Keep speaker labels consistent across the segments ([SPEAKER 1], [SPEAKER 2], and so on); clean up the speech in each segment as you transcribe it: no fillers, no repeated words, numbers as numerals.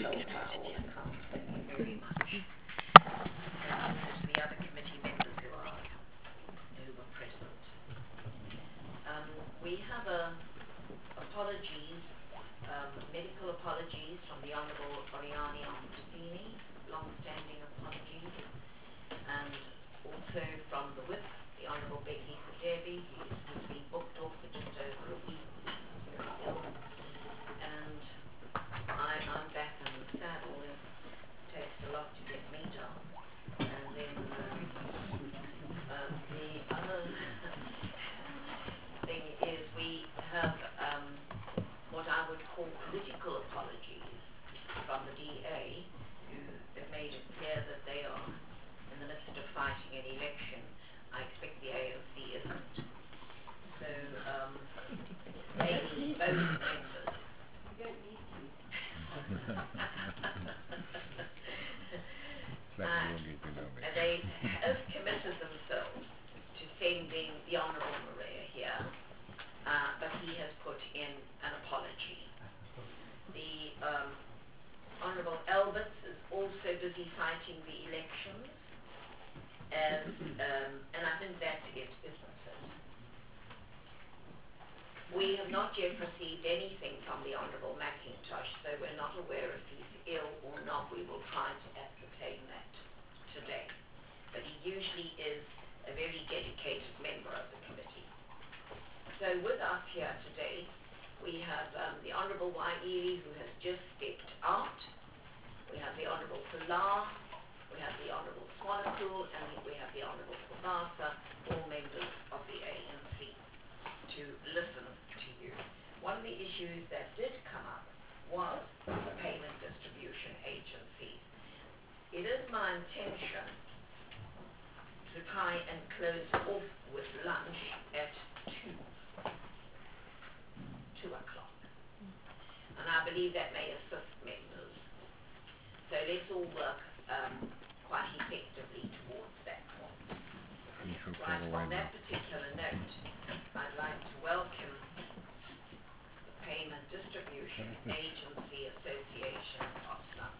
[SPEAKER 1] held by all accounts. Thank you very much. And to the other committee members who were present. We have apologies, medical apologies from the Honourable Oriani Ambrosini, long-standing apologies, and also from the Whip, the Honourable Becky Kadebi, who's been booked off for just over a week, very ill, and I'm back in the saddle. It takes a lot to get me down. And then the other thing is we have what I would call political apologies from the DA, who have made it clear that they are in the midst of fighting an election. I expect the ANC isn't. So they need both members. You don't need to. And they have committed themselves to sending the Honourable Maria here, but he has put in an apology. The Honourable Alberts is also busy fighting the elections, and I think that's it, isn't it? We have not yet received anything from the Honourable McIntosh, so we're not aware if he's ill or not. We will try to ascertain that today. But he usually is a very dedicated member of the committee. So with us here today, we have the Honourable Waili, who has just stepped out. We have the Honourable Salah, we have the Honourable Swanepoel, and we have the Honourable Kobasa, all members of the ANC, to listen to you. One of the issues that did come up was the payment distribution agencies. It is my intention to try and close off with lunch at 2 o'clock. And I believe that may assist members. So let's all work quite effectively towards that point. Right, on that particular note, I'd like to welcome the Payment Distribution Agency Association of South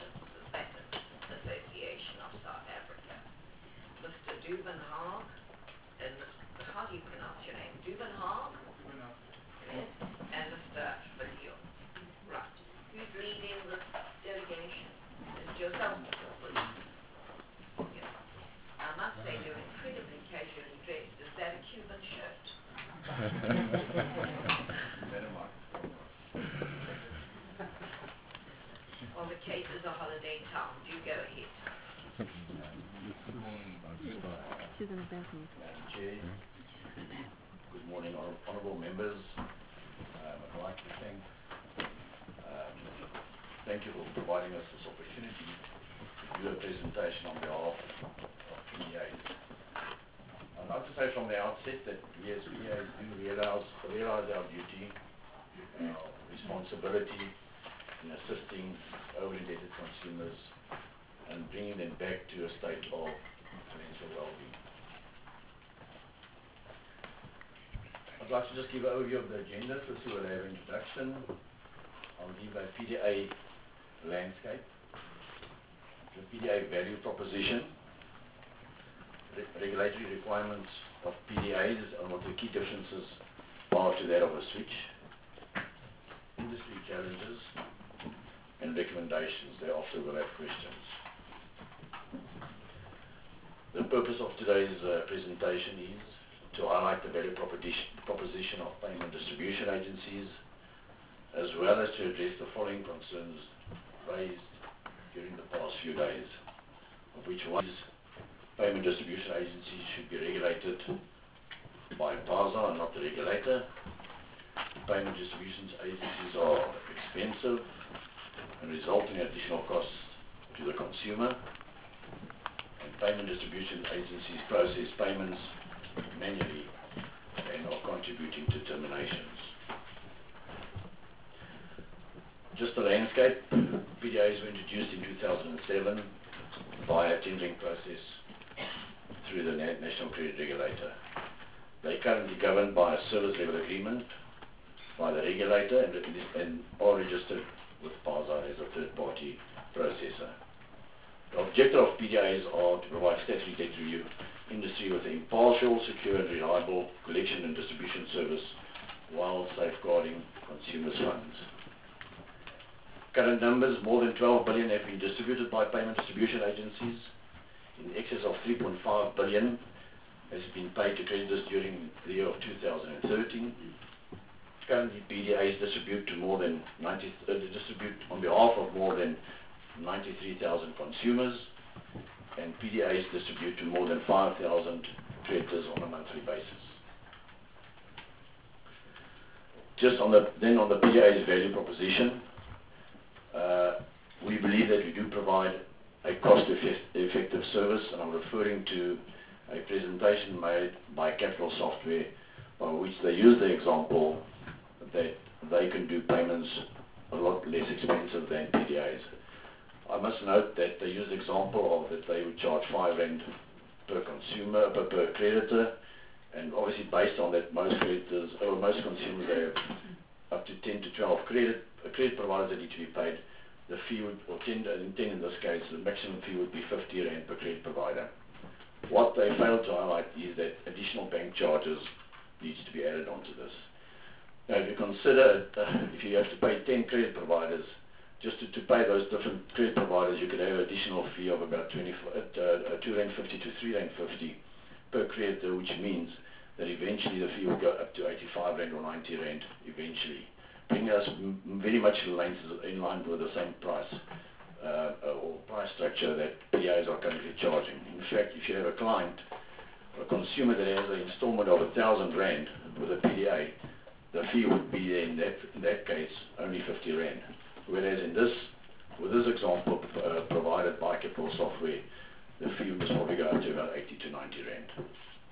[SPEAKER 1] Association of South Africa, Mr. Dubin Haag, and how do you pronounce your name? Dubin Haag? Yes, and Mr. Villion. Right. Who's leading this delegation? Is it yourself, Mr. Villion? Yes. I must say you're incredibly casually dressed. Is that a Cuban shirt? Well, the Cape is a holiday town. Do go ahead.
[SPEAKER 2] She's in the bathroom.
[SPEAKER 3] Chair, good morning, honourable members. I'd like to thank you for providing us this opportunity to do a presentation on behalf of PDAs. I'd like to say from the outset that we as PDAs do realize our duty, our responsibility in assisting over-indebted consumers and bringing them back to a state of financial well-being. I'd like to just give an overview of the agenda. First, we'll have an introduction. I'll give a PDA landscape, the PDA value proposition, regulatory requirements of PDAs and what the key differences are to that of a switch, industry challenges, and recommendations. Thereafter we'll have questions. The purpose of today's presentation is to highlight the value proposition of payment distribution agencies, as well as to address the following concerns raised during the past few days, of which one is payment distribution agencies should be regulated by PASA and not the regulator. Payment distribution agencies are expensive and result in additional costs to the consumer. And payment distribution agencies process payments manually and are contributing to terminations. Just the landscape, PDAs were introduced in 2007 via a tendering process through the National Credit Regulator. They are currently governed by a service level agreement by the regulator and are registered with PASA as a third-party processor. The objective of PDAs are to provide statutory debt review industry with an impartial, secure and reliable collection and distribution service while safeguarding consumers' funds. Current numbers, more than 12 billion have been distributed by payment distribution agencies. In excess of 3.5 billion has been paid to creditors during the year of 2013. Currently, PDAs distribute on behalf of more than 93,000 consumers, and PDAs distribute to more than 5,000 creditors on a monthly basis. Just on the PDA's value proposition, we believe that we do provide a cost-effective service, and I'm referring to a presentation made by Capital Software, by which they use the example that they can do payments a lot less expensive than PDAs. I must note that they use the example of that they would charge 5 rand per consumer, per creditor, and obviously based on that, most creditors, or most consumers, they have up to 10 to 12 credit providers that need to be paid. The fee would, or 10 in this case, the maximum fee would be 50 rand per credit provider. What they fail to highlight is that additional bank charges needs to be added onto this. Now, if you consider if you have to pay 10 credit providers, just to pay those different credit providers, you could have an additional fee of about 2 Rand 50 to 3 Rand 50 per creditor, which means that eventually the fee will go up to 85 Rand or 90 Rand eventually, bringing us very much in line with the same price or price structure that PDAs are currently charging. In fact, if you have a client or a consumer that has an installment of 1,000 Rand with a PDA, the fee would be in that case only 50 Rand. Whereas with this example provided by Capital Software, the fee must probably go up to about 80 to 90 Rand.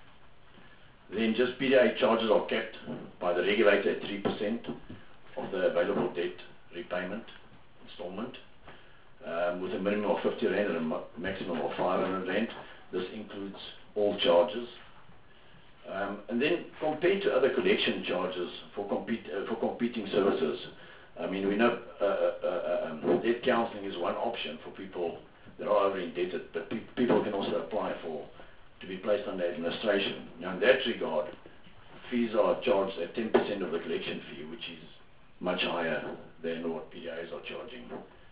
[SPEAKER 3] Then just PDA charges are kept by the regulator at 3% of the available debt repayment installment, with a minimum of 50 Rand and a maximum of 500 Rand. This includes all charges. And then compared to other collection charges for competing services, I mean, we know debt counselling is one option for people that are over indebted, but people can also apply to be placed under administration. Now, in that regard, fees are charged at 10% of the collection fee, which is much higher than what PDAs are charging.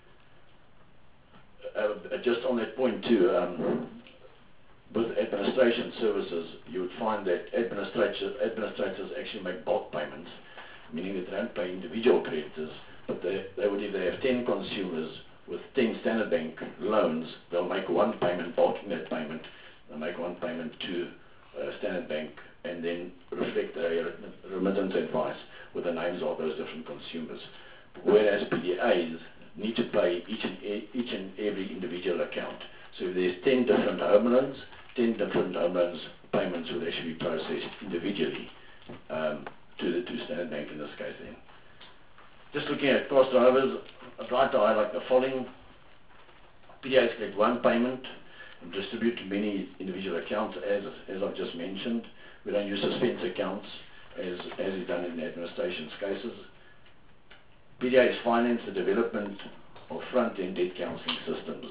[SPEAKER 3] Just on that point too, with administration services, you would find that administrators actually make bulk payments, meaning that they don't pay individual creditors, but they would, if they have 10 consumers with 10 Standard Bank loans, they'll make one payment, bulking that payment, they'll make one payment to Standard Bank, and then reflect a remittance advice with the names of those different consumers. Whereas PDAs need to pay each and every individual account. So if there's 10 different home loans, 10 different home loans payments would actually be processed individually to Standard Bank in this case then. Just looking at cost drivers, I'd like to highlight the following. PDAs collect one payment and distribute to many individual accounts, as I've just mentioned. We don't use suspense accounts as is done in the administration's cases. PDAs finance the development of front-end debt counselling systems.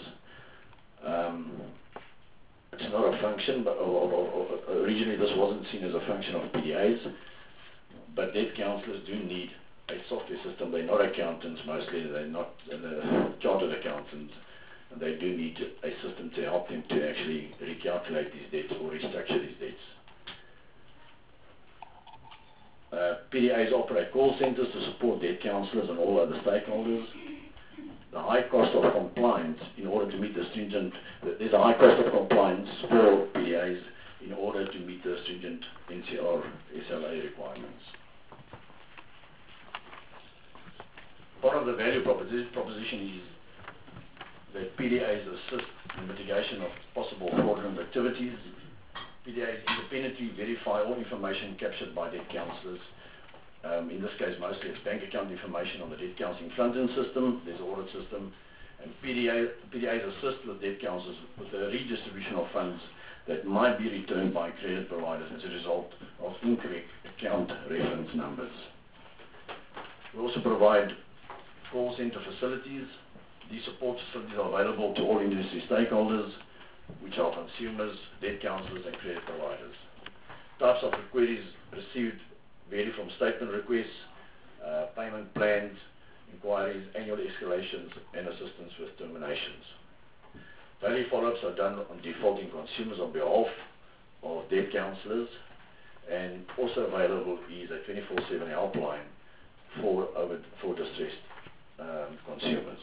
[SPEAKER 3] It's not a function, but originally this wasn't seen as a function of PDAs, but debt counsellors do need a software system. They're not accountants mostly, they're not chartered accountants, and they do need a system to help them to actually recalculate these debts or restructure these debts. PDAs operate call centers to support debt counsellors and all other stakeholders. The high cost of compliance in order to meet the stringent, there's a high cost of compliance for PDAs in order to meet the stringent NCR SLA requirements. Part of the value proposition is that PDAs assist in mitigation of possible fraudulent activities. PDAs independently verify all information captured by debt counsellors. In this case, mostly it's bank account information on the debt counselling front-end system. There's an audit system. And PDAs assist with debt counsellors with the redistribution of funds that might be returned by credit providers as a result of incorrect account reference numbers. We also provide call center facilities. These support facilities are available to all industry stakeholders, which are consumers, debt counselors, and credit providers. Types of queries received vary from statement requests, payment plans, inquiries, annual escalations, and assistance with terminations. Daily follow-ups are done on defaulting consumers on behalf of debt counselors, and also available is a 24/7 helpline for distressed consumers.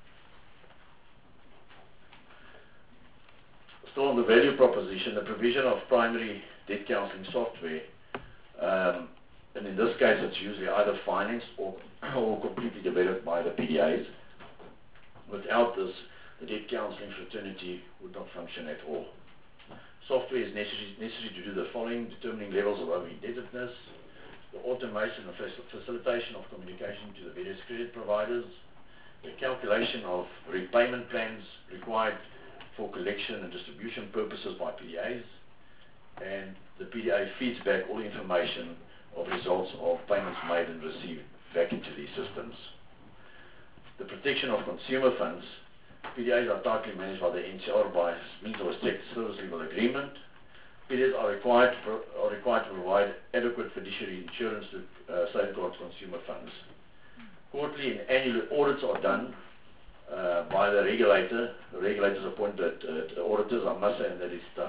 [SPEAKER 3] Still on the value proposition, the provision of primary debt counseling software, and in this case it's usually either financed or completely developed by the PDAs. Without this, the debt counseling fraternity would not function at all. Software is necessary to do the following: determining levels of over-indebtedness, the automation and facilitation of communication to the various credit providers, the calculation of repayment plans required for collection and distribution purposes by PDAs, and the PDA feeds back all information of results of payments made and received back into these systems. The protection of consumer funds. PDAs are tightly managed by the NCR by means of a strict service level agreement. PDAs are required to provide adequate fiduciary insurance to safeguard consumer funds. Quarterly and annual audits are done by the regulator. The regulators appoint auditors, I must say, and that is tough.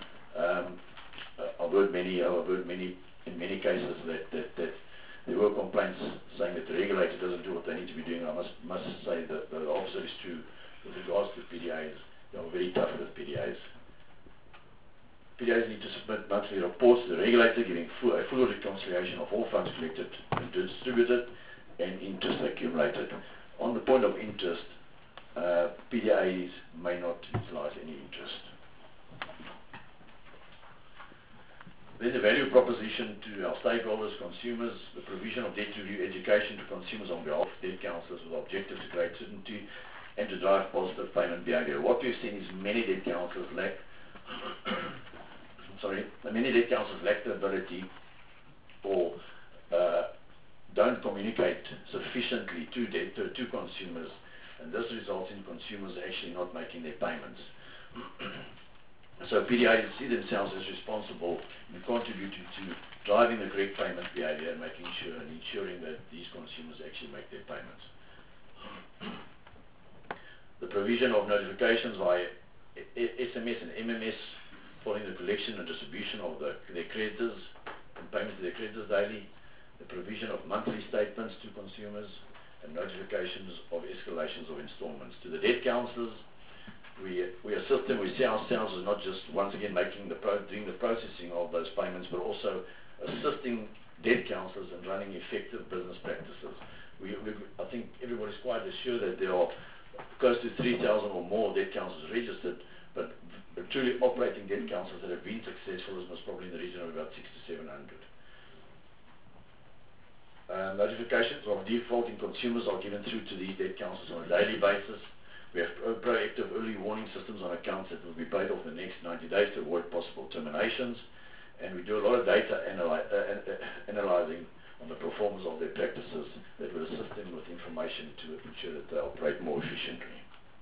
[SPEAKER 3] I've heard in many cases that there were complaints saying that the regulator doesn't do what they need to be doing. I must say that the opposite is true with regards to PDAs. They are very tough with PDAs. PDAs need to submit monthly reports to the regulator giving a full reconciliation of all funds collected and distributed and interest accumulated. On the point of interest, PDAs may not utilize any interest. Then the value proposition to our stakeholders, consumers, the provision of debt review education to consumers on behalf of debt counselors with the objective to create certainty and to drive positive payment behavior. What we've seen is many debt counselors lack the ability or don't communicate sufficiently to consumers, and this results in consumers actually not making their payments. So PDAs see themselves as responsible in contributing to driving the correct payment behavior and ensuring that these consumers actually make their payments. The provision of notifications via SMS and MMS following the collection and distribution of their creditors and payment to their creditors daily. The provision of monthly statements to consumers and notifications of escalations of installments. To the debt counselors, we assist them. We see ourselves as not just once again doing the processing of those payments, but also assisting debt counselors in running effective business practices. I think everybody's quite assured that there are close to 3,000 or more debt counselors registered, but truly operating debt counselors that have been successful is most probably in the region of about 600 to 700. Notifications of defaulting consumers are given through to these debt counselors on a daily basis. We have proactive early warning systems on accounts that will be paid off the next 90 days to avoid possible terminations, and we do a lot of data analyzing on the performance of their practices that will assist them with information to ensure that they operate more efficiently.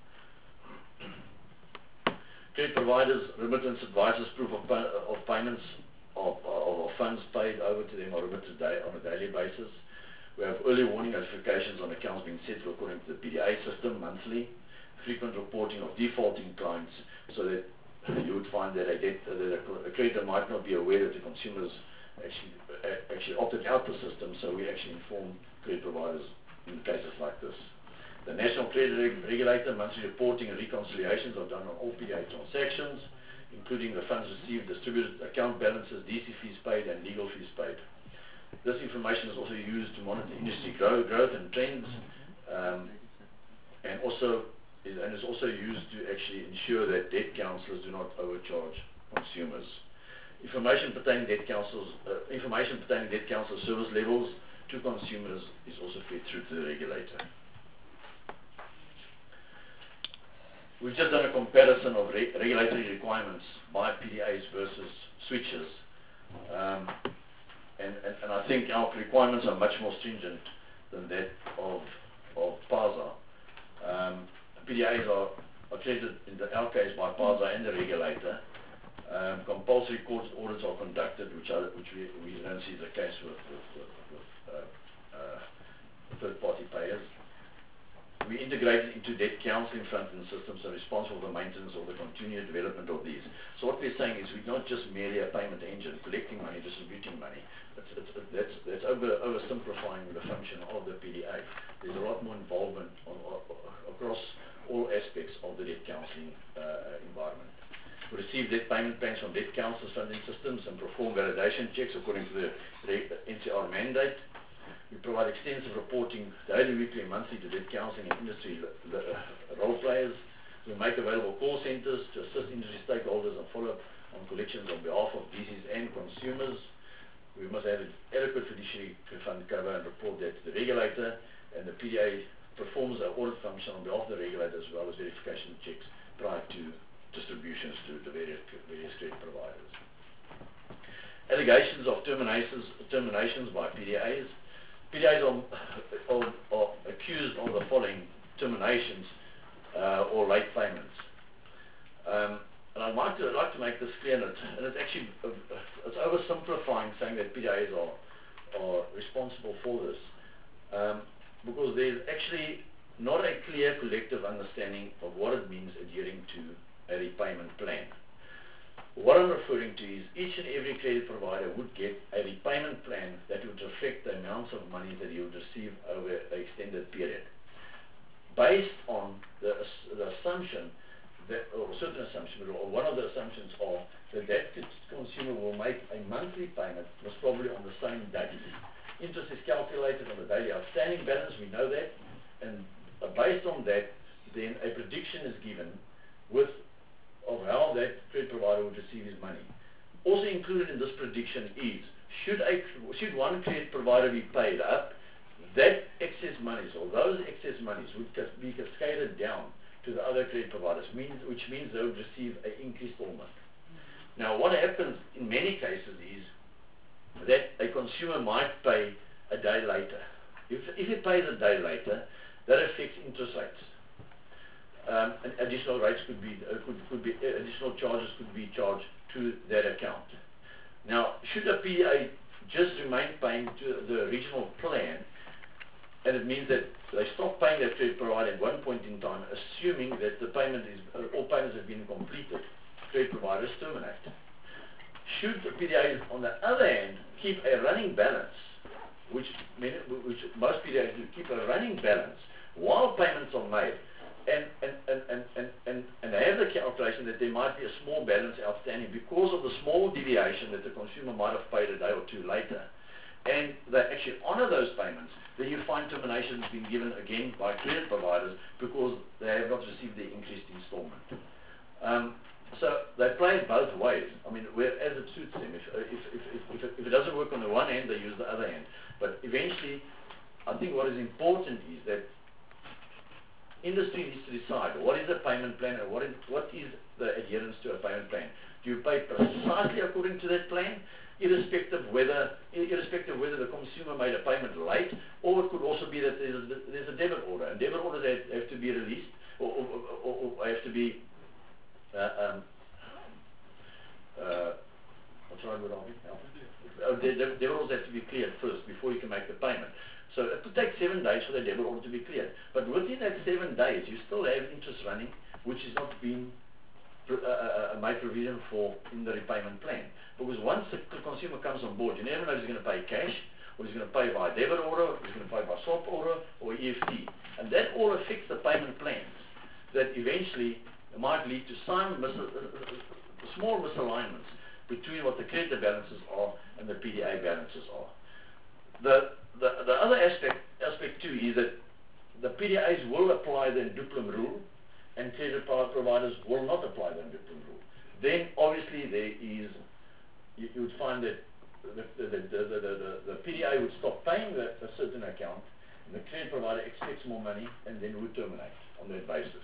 [SPEAKER 3] Credit providers, remittance advisors, proof of payments of funds paid over to them are remitted on a daily basis. We have early warning notifications on accounts being settled according to the PDA system monthly. Frequent reporting of defaulting clients, so that you would find that a creditor might not be aware that the consumers actually opted out the system, so we actually inform credit providers in cases like this. The National Credit Regulator, monthly reporting and reconciliations are done on all PDA transactions, including the funds received, distributed, account balances, DC fees paid, and legal fees paid. This information is also used to monitor industry growth and trends, and is also used to actually ensure that debt counselors do not overcharge consumers. Information pertaining debt counselors service levels to consumers is also fed through to the regulator. We've just done a comparison of regulatory requirements by PDAs versus switches, and I think our requirements are much more stringent than that of PASA. PDAs are treated in our case by PASA and the regulator. Compulsory court audits are conducted, which we don't see the case with third-party payers. We integrated into debt counselling front-end systems and responsible for the maintenance of the continued development of these. So what we're saying is we're not just merely a payment engine collecting money, distributing money. That's oversimplifying the function of the PDA. There's a lot more involvement across all aspects of the debt counselling environment. We receive debt payment plans from debt counsellors, funding systems, and perform validation checks according to the NCR mandate. We provide extensive reporting daily, weekly, and monthly to debt counselling and industry role players. We make available call centres to assist industry stakeholders and follow up on collections on behalf of DCs and consumers. We must have adequate fiduciary fund cover and report that to the regulator, and the PDA performs an audit function on behalf of the regulator as well as verification checks prior to distributions to the various credit providers. Allegations of terminations by PDAs. PDAs are accused of the following terminations or late payments. And I'd like to make this clear, and it's actually it's oversimplifying saying that PDAs are responsible for this, because there's actually not a clear collective understanding of what it means adhering to a repayment plan. What I'm referring to is each and every credit provider would get a repayment plan that would reflect the amounts of money that he would receive over an extended period, based on the assumption that, or certain assumptions, or one of the assumptions are that consumer will make a monthly payment most probably on the same date. Interest is calculated on the daily outstanding balance, we know that, and based on that, then a prediction is given of how that credit provider would receive his money. Also included in this prediction is, should one credit provider be paid up, that excess monies, or those excess monies would be cascaded down to the other credit providers, which means they would receive an increased installment. Now what happens in many cases is that a consumer might pay a day later. If he pays a day later, that affects interest rates. And additional rates could be additional charges could be charged to that account. Now, should a PDA just remain paying to the original plan, and it means that they stop paying that credit provider at one point in time, assuming that the payment is all payments have been completed, credit providers terminate. Should the PDA, on the other hand, keep a running balance, which most PDAs do, keep a running balance while payments are made, and have the calculation that there might be a small balance outstanding because of the small deviation that the consumer might have paid a day or two later, and they actually honor those payments, then you find terminations being given again by credit providers because they have not received the increased installment. So they play it both ways. I mean, as it suits them. If it doesn't work on the one hand, they use the other hand. But eventually, I think what is important is that industry needs to decide what is a payment plan and what is the adherence to a payment plan. Do you pay precisely according to that plan, irrespective whether the consumer made a payment late, or it could also be that there's a debit order. And debit orders have to be released or have to be what's the right word? Debit orders have to be cleared first before you can make the payment. So it could take 7 days for the debit order to be cleared. But within that 7 days, you still have interest running, which is not being made provision for in the repayment plan. Because once the consumer comes on board, you never know if he's going to pay cash, or he's going to pay by debit order, or he's going to pay by swap order, or EFT. And that all affects the payment plans that eventually might lead to some small misalignments between what the creditor balances are and the PDA balances are. The other aspect too is that the PDAs will apply the Duplum rule, and credit providers will not apply the Duplum rule. Then obviously there is, you would find that the PDA would stop paying a certain account, and the credit provider expects more money, and then would terminate on that basis.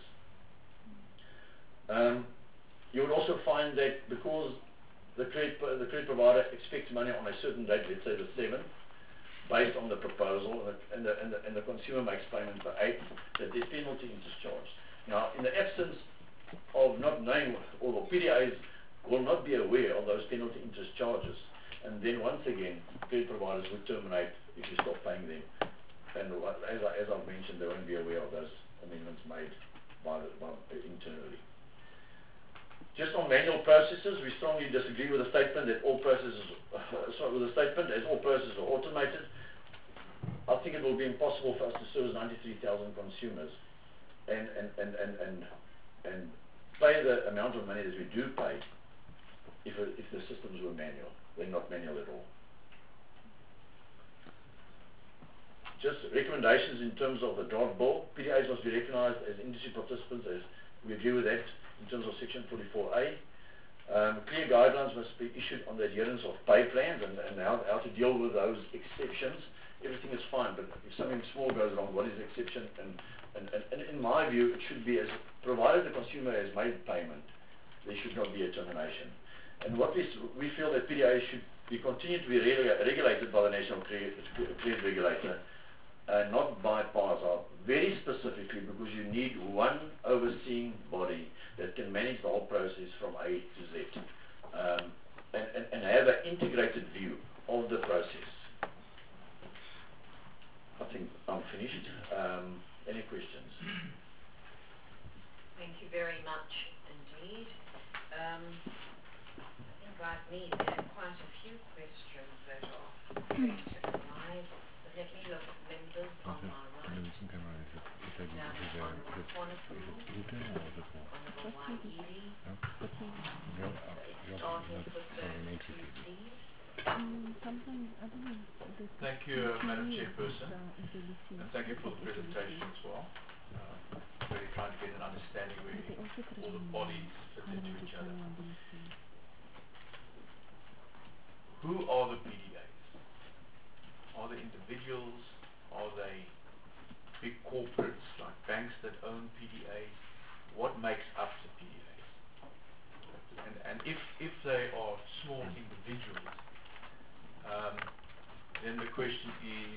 [SPEAKER 3] You would also find that because the credit provider expects money on a certain date, let's say the 7th, based on the proposal, and the consumer makes payment by 8th, that there's penalty interest charged. Now, in the absence of not knowing, or the PDAs will not be aware of those penalty interest charges, and then once again, credit providers would terminate if you stop paying them. And as I've mentioned, they won't be aware of those amendments made by internally. Just on manual processes, we strongly disagree with the statement that all processes, as all processes are automated. I think it will be impossible for us to service 93,000 consumers and pay the amount of money that we do pay if the systems were manual. They're not manual at all. Just recommendations in terms of the draft bill. PDAs must be recognized as industry participants, as we agree with that in terms of Section 44A. Clear guidelines must be issued on the adherence of pay plans and how to deal with those exceptions. Everything is fine, but if something small goes wrong, what is the exception? And in my view, it should be, as provided the consumer has made payment, there should not be a termination. And what we feel that PDAs should be continued to be regulated by the National Credit Regulator, not by PASA, very specifically because you need one overseeing body that can manage the whole process from A to Z, and have an integrated view of the process. I think I'm finished. Any questions?
[SPEAKER 1] Thank you very much indeed. I think like me, there are quite a few questions that are going to arise. So let me look at members on my right. Now, Honourable Swanepoel, Honourable Waihiri, starting with the two C's.
[SPEAKER 2] Sometimes, I don't know.
[SPEAKER 4] Thank you, Madam Chairperson, and thank you for the presentation as well. Really trying to get an understanding where all the bodies fit into each other. Who are the PDAs? Are they individuals? Are they big corporates like banks that own PDAs? What makes up the PDAs? And if they are small individuals, then the question is,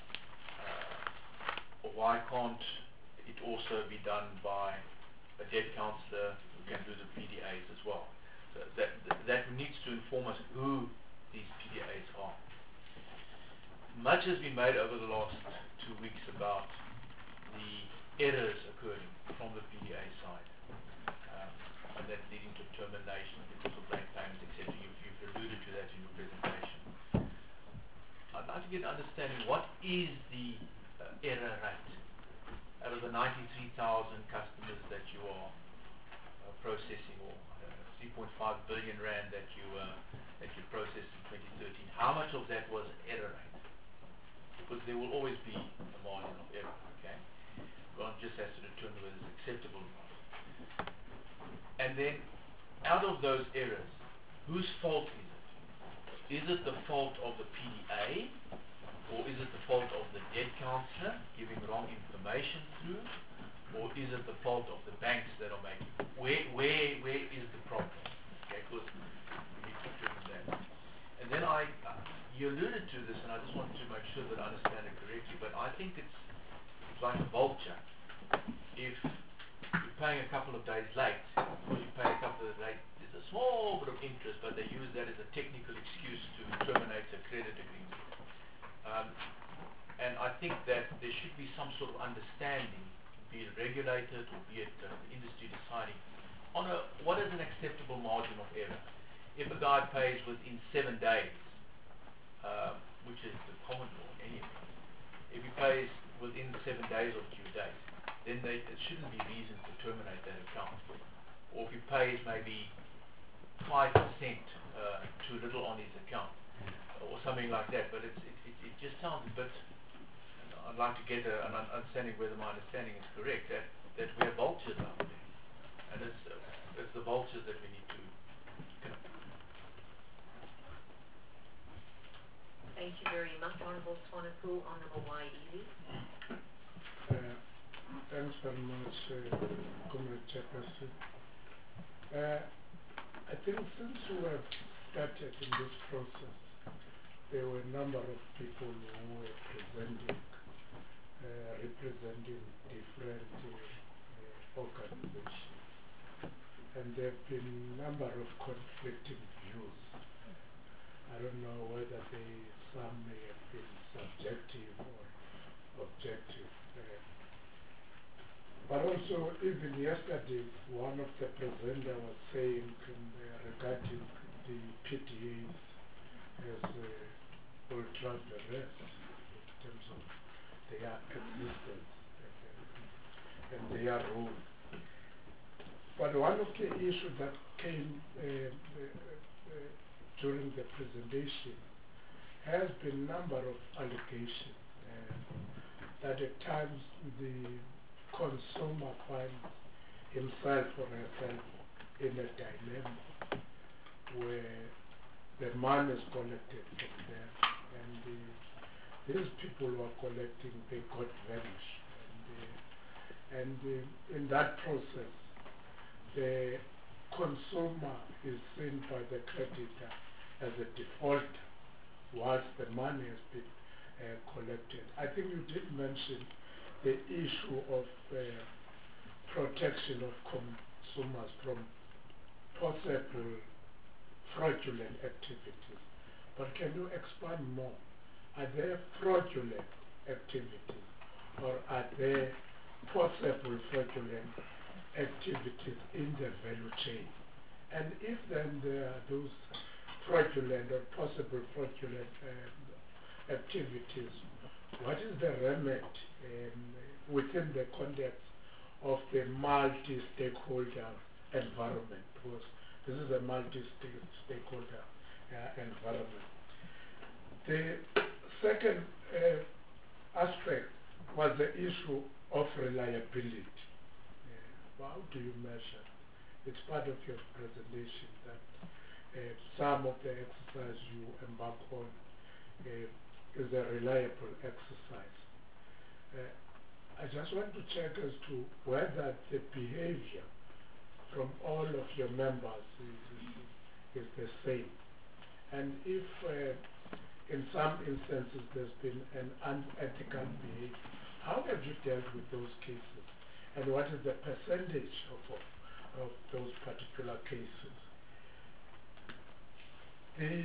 [SPEAKER 4] why can't it also be done by a debt counsellor who can do the PDAs as well? So that needs to inform us who these PDAs are. Much has been made over the last 2 weeks about the errors occurring from the PDA side, and that leading to termination because of late payments, etc. You've alluded to that in your presentation. I'd like to get an understanding, what is the error rate out of the 93,000 customers that you are processing, or 3.5 billion rand that you processed in 2013? How much of that was error rate? Because there will always be a margin of error, okay? One just has to determine whether it's acceptable or not. And then, out of those errors, whose fault is it? Is it the fault of the PDA, or is it the fault of the debt counsellor giving wrong information through, or is it the fault of the banks that are making? Where is the problem? Okay, because we need to determine that. And then you alluded to this, and I just wanted to make sure that I understand it correctly, but I think it's like a vulture. If you're paying a couple of days late, because you pay a couple of days late, there's a small bit of interest, but they use that as a technical excuse to terminate a credit agreement. And I think that there should be some sort of understanding, be it regulated or be it the industry deciding, on what is an acceptable margin of error. If a guy pays within 7 days, which is the common law in any event, if he pays within 7 days of due date, then it shouldn't be reason to terminate that account. Or if he pays maybe 5% too little on his account, or something like that. But it just sounds a bit, I'd like to get an understanding whether my understanding is correct, that we have vultures out there. And it's the vultures that we need to kill.
[SPEAKER 1] Thank you very much, Honourable Swanepoel. Honourable Waihiri.
[SPEAKER 5] Thanks very much, Comrade Chairperson. I think since we have started in this process, there were a number of people who were representing different organizations. And there have been a number of conflicting views. I don't know whether some may have been subjective or objective. But also, even yesterday, one of the presenters was saying regarding the PDAs as ultra duress in terms of their existence and their role. But one of the issues that came during the presentation has been a number of allegations that at times the consumer finds himself or herself in a dilemma where the money is collected from them, and these people who are collecting, they got vanished. And in that process, the consumer is seen by the creditor as a defaulter whilst the money has been collected. I think you did mention the issue of protection of consumers from possible fraudulent activities. But can you expand more? Are there fraudulent activities, or are there possible fraudulent activities in the value chain? And if then there are those fraudulent or possible fraudulent activities, what is the remedy within the context of the multi-stakeholder environment? Because this is a multi-stakeholder environment. The second aspect was the issue of reliability. How do you measure? It's part of your presentation that some of the exercise you embark on is a reliable exercise. I just want to check as to whether the behavior from all of your members is the same. And if in some instances there's been an unethical behavior, how have you dealt with those cases? And what is the percentage of those particular cases? The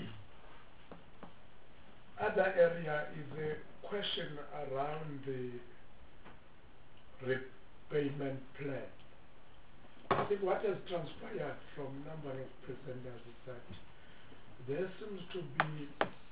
[SPEAKER 5] other area is a question around the repayment plan. I think what has transpired from a number of presenters is that there seems to be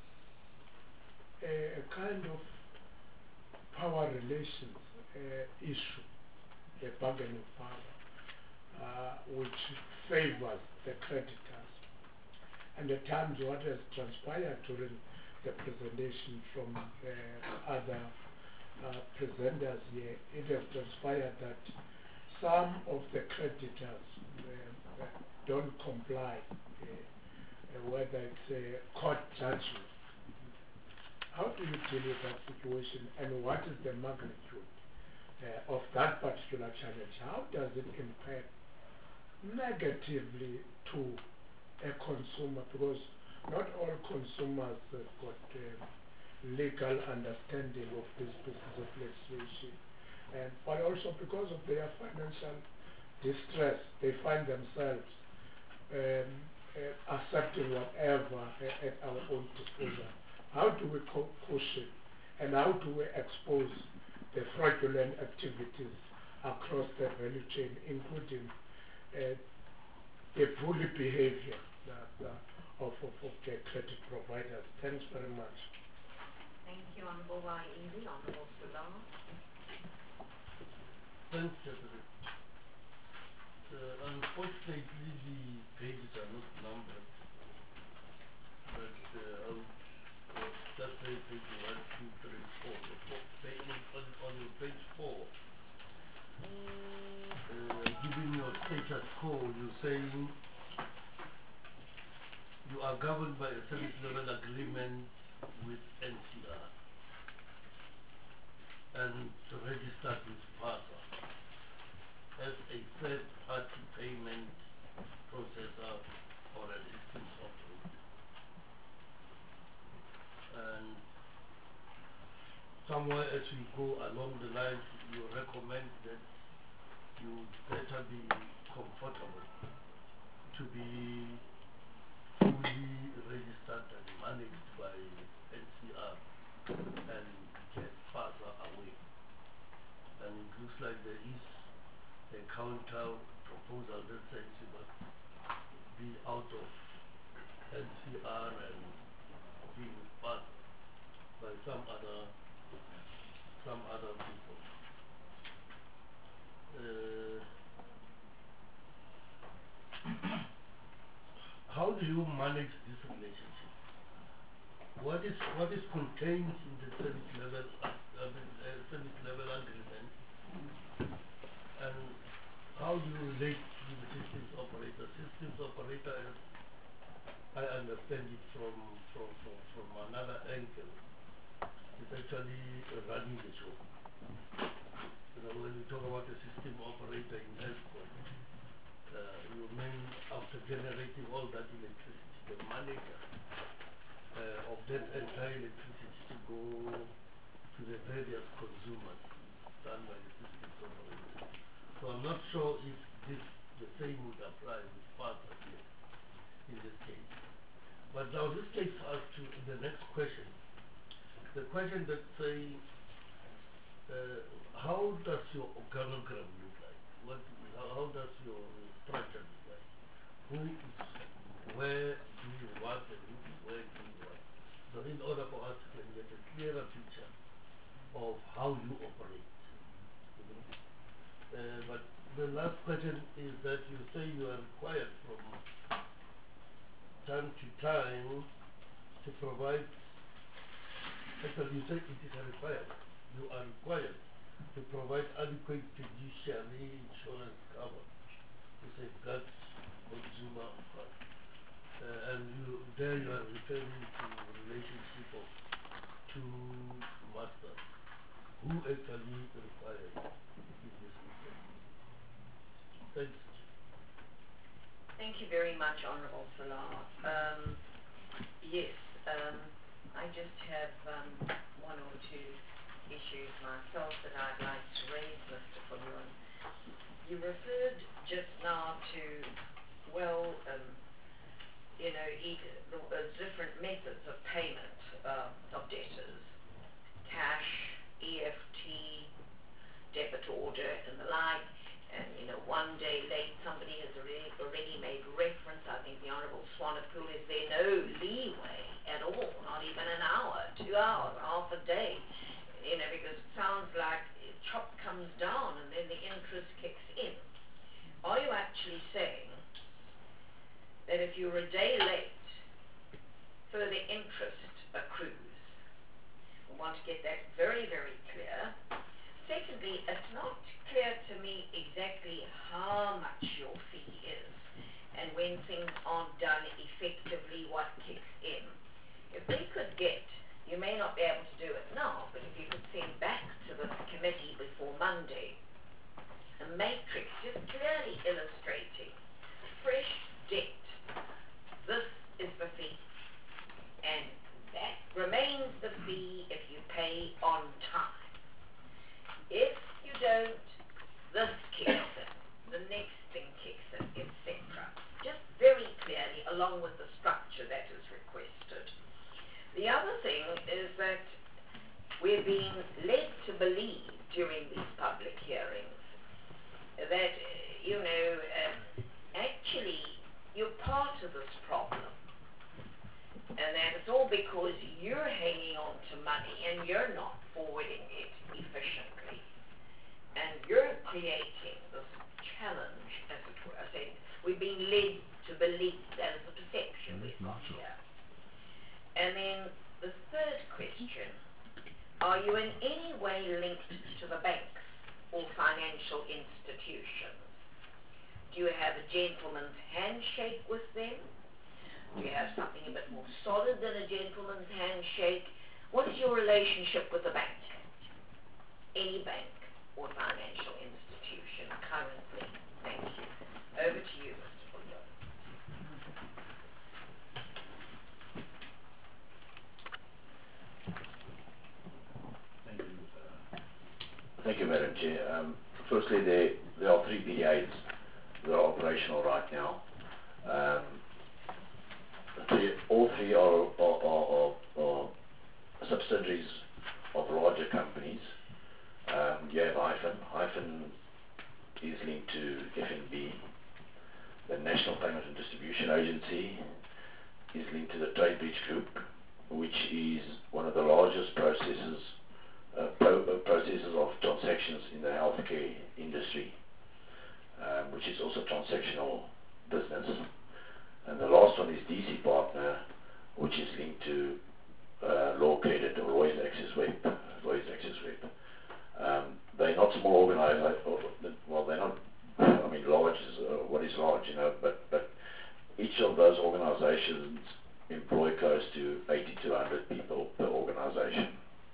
[SPEAKER 5] a kind of power relations issue, a bargain of power, which favors the creditors. And at times what has transpired during the presentation from other presenters here, it has transpired that some of the creditors don't comply, whether it's a court judgment. How do you deal with that situation, and what is the magnitude of that particular challenge? How does it impact negatively to a consumer? Because not all consumers have got legal understanding of this pieces of legislation, but also because of their financial distress, they find themselves accepting whatever at our own disposal. How do we caution, and how do we expose the fraudulent activities across the value chain, including the bully behavior of the credit providers? Thanks very much.
[SPEAKER 1] Thank you, Honourable Waindi. Honourable Sular.
[SPEAKER 6] Thanks, Secretary. Unfortunately, the pages are not numbered, but just say page 1, 2, 3, 4. On your page 4, giving your status quo, you're saying you are governed by a service level agreement with NCR and registered with PASA as a third-party payment processor or a listing software. somewhere as we go along the line, you recommend that you better be comfortable to be fully registered and managed by NCR and get further away. And it looks like there is a counter proposal that says you must be out of NCR and being part by some other people. How do you manage this relationship? What is contained in the service level agreement, and how do you relate to the systems operator? Systems operator, as I understand it from another angle, is actually running the show. You know, when we talk about a system operator in Eskom, you mean after generating all that electricity, the manager of that entire electricity to go to the various consumers done by the systems operator. So I'm not sure if the same would apply with FASA here in this case. But now this takes us to the next question. The question that say, how does your organogram look like? How does your structure look like? Who is where doing what and who is where doing what? So in order for us to get a clearer picture of how you operate. But the last question is that you say you are required from time to time to provide, actually you say it is a requirement. You are required to provide adequate fiduciary insurance cover to safeguard consumer funds. And there you are referring to the relationship of two masters. Who actually requires in this respect? Thanks.
[SPEAKER 1] Thank you very much, Honourable Salah. Yes, I just have one or two issues myself that I'd like to raise, Mr. Fullerton. You referred just now to, well, you know, the different methods of payment of debtors, cash, EFT, debit order, and the like. And, you know, one day late, somebody has already made reference. I think the Honourable Swanepoel, is there no leeway at all, not even an hour, 2 hours, half a day, you know, because it sounds like chop comes down and then the interest kicks in. Are you actually saying that if you're a day late, further interest accrues? We want to get that very, very clear. Secondly, it's not clear to me exactly how much your fee is, and when things aren't done effectively, what kicks in. If we could get, you may not be able to do it now, but if you could send back to the committee before Monday a matrix just clearly illustrating fresh debt, this is the fee, and that remains the fee if you pay on time. If you don't, this kicks in, the next thing kicks in, etc. Just very clearly, along with the structure that is requested. The other thing is that we're being led to believe during these public hearings that, you know, actually you're part of this problem, and that it's all because you're hanging on to money and you're not forwarding it efficiently. And you're creating this challenge, as it were. I said, we've been led to believe, that is the perception we've got here. And then the third question, are you in any way linked to the banks or financial institutions? Do you have a gentleman's handshake with them? Do you have something a bit more solid than a gentleman's handshake? What is your relationship with the bank? Any bank or financial institution currently? Thank you. Over to you, Mr. Fullerton.
[SPEAKER 3] Thank you, Thank you, Madam Chair. Firstly, there are 3 PDAs that are operational right now. All three are subsidiaries of larger companies. You have Hyphen. Hyphen is linked to FNB. The National Payment and Distribution Agency is linked to the Tradebridge Group, which is one of the largest processors of transactions in the healthcare industry, which is also transactional business. And the last one is DC Partner, which is linked to Law Credit or Lloyds Access Web. They're not small organizations. Well, they're not. I mean, large is what is large, But each of those organizations employ close to 80 to 100 people per organization.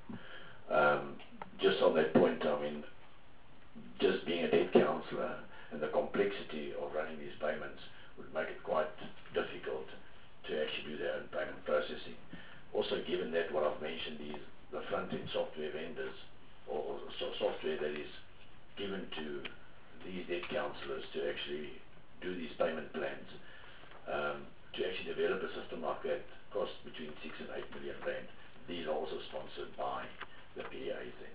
[SPEAKER 3] Just on that point, I mean, just being a debt counselor and the complexity of running these payments would make it quite difficult to actually do their own payment processing. Also, given that what I've mentioned is the front-end software vendors or software that is given to these debt counselors to actually do these payment plans, to actually develop a system like that costs between 6 and 8 million rand. These are also sponsored by the PDAs then.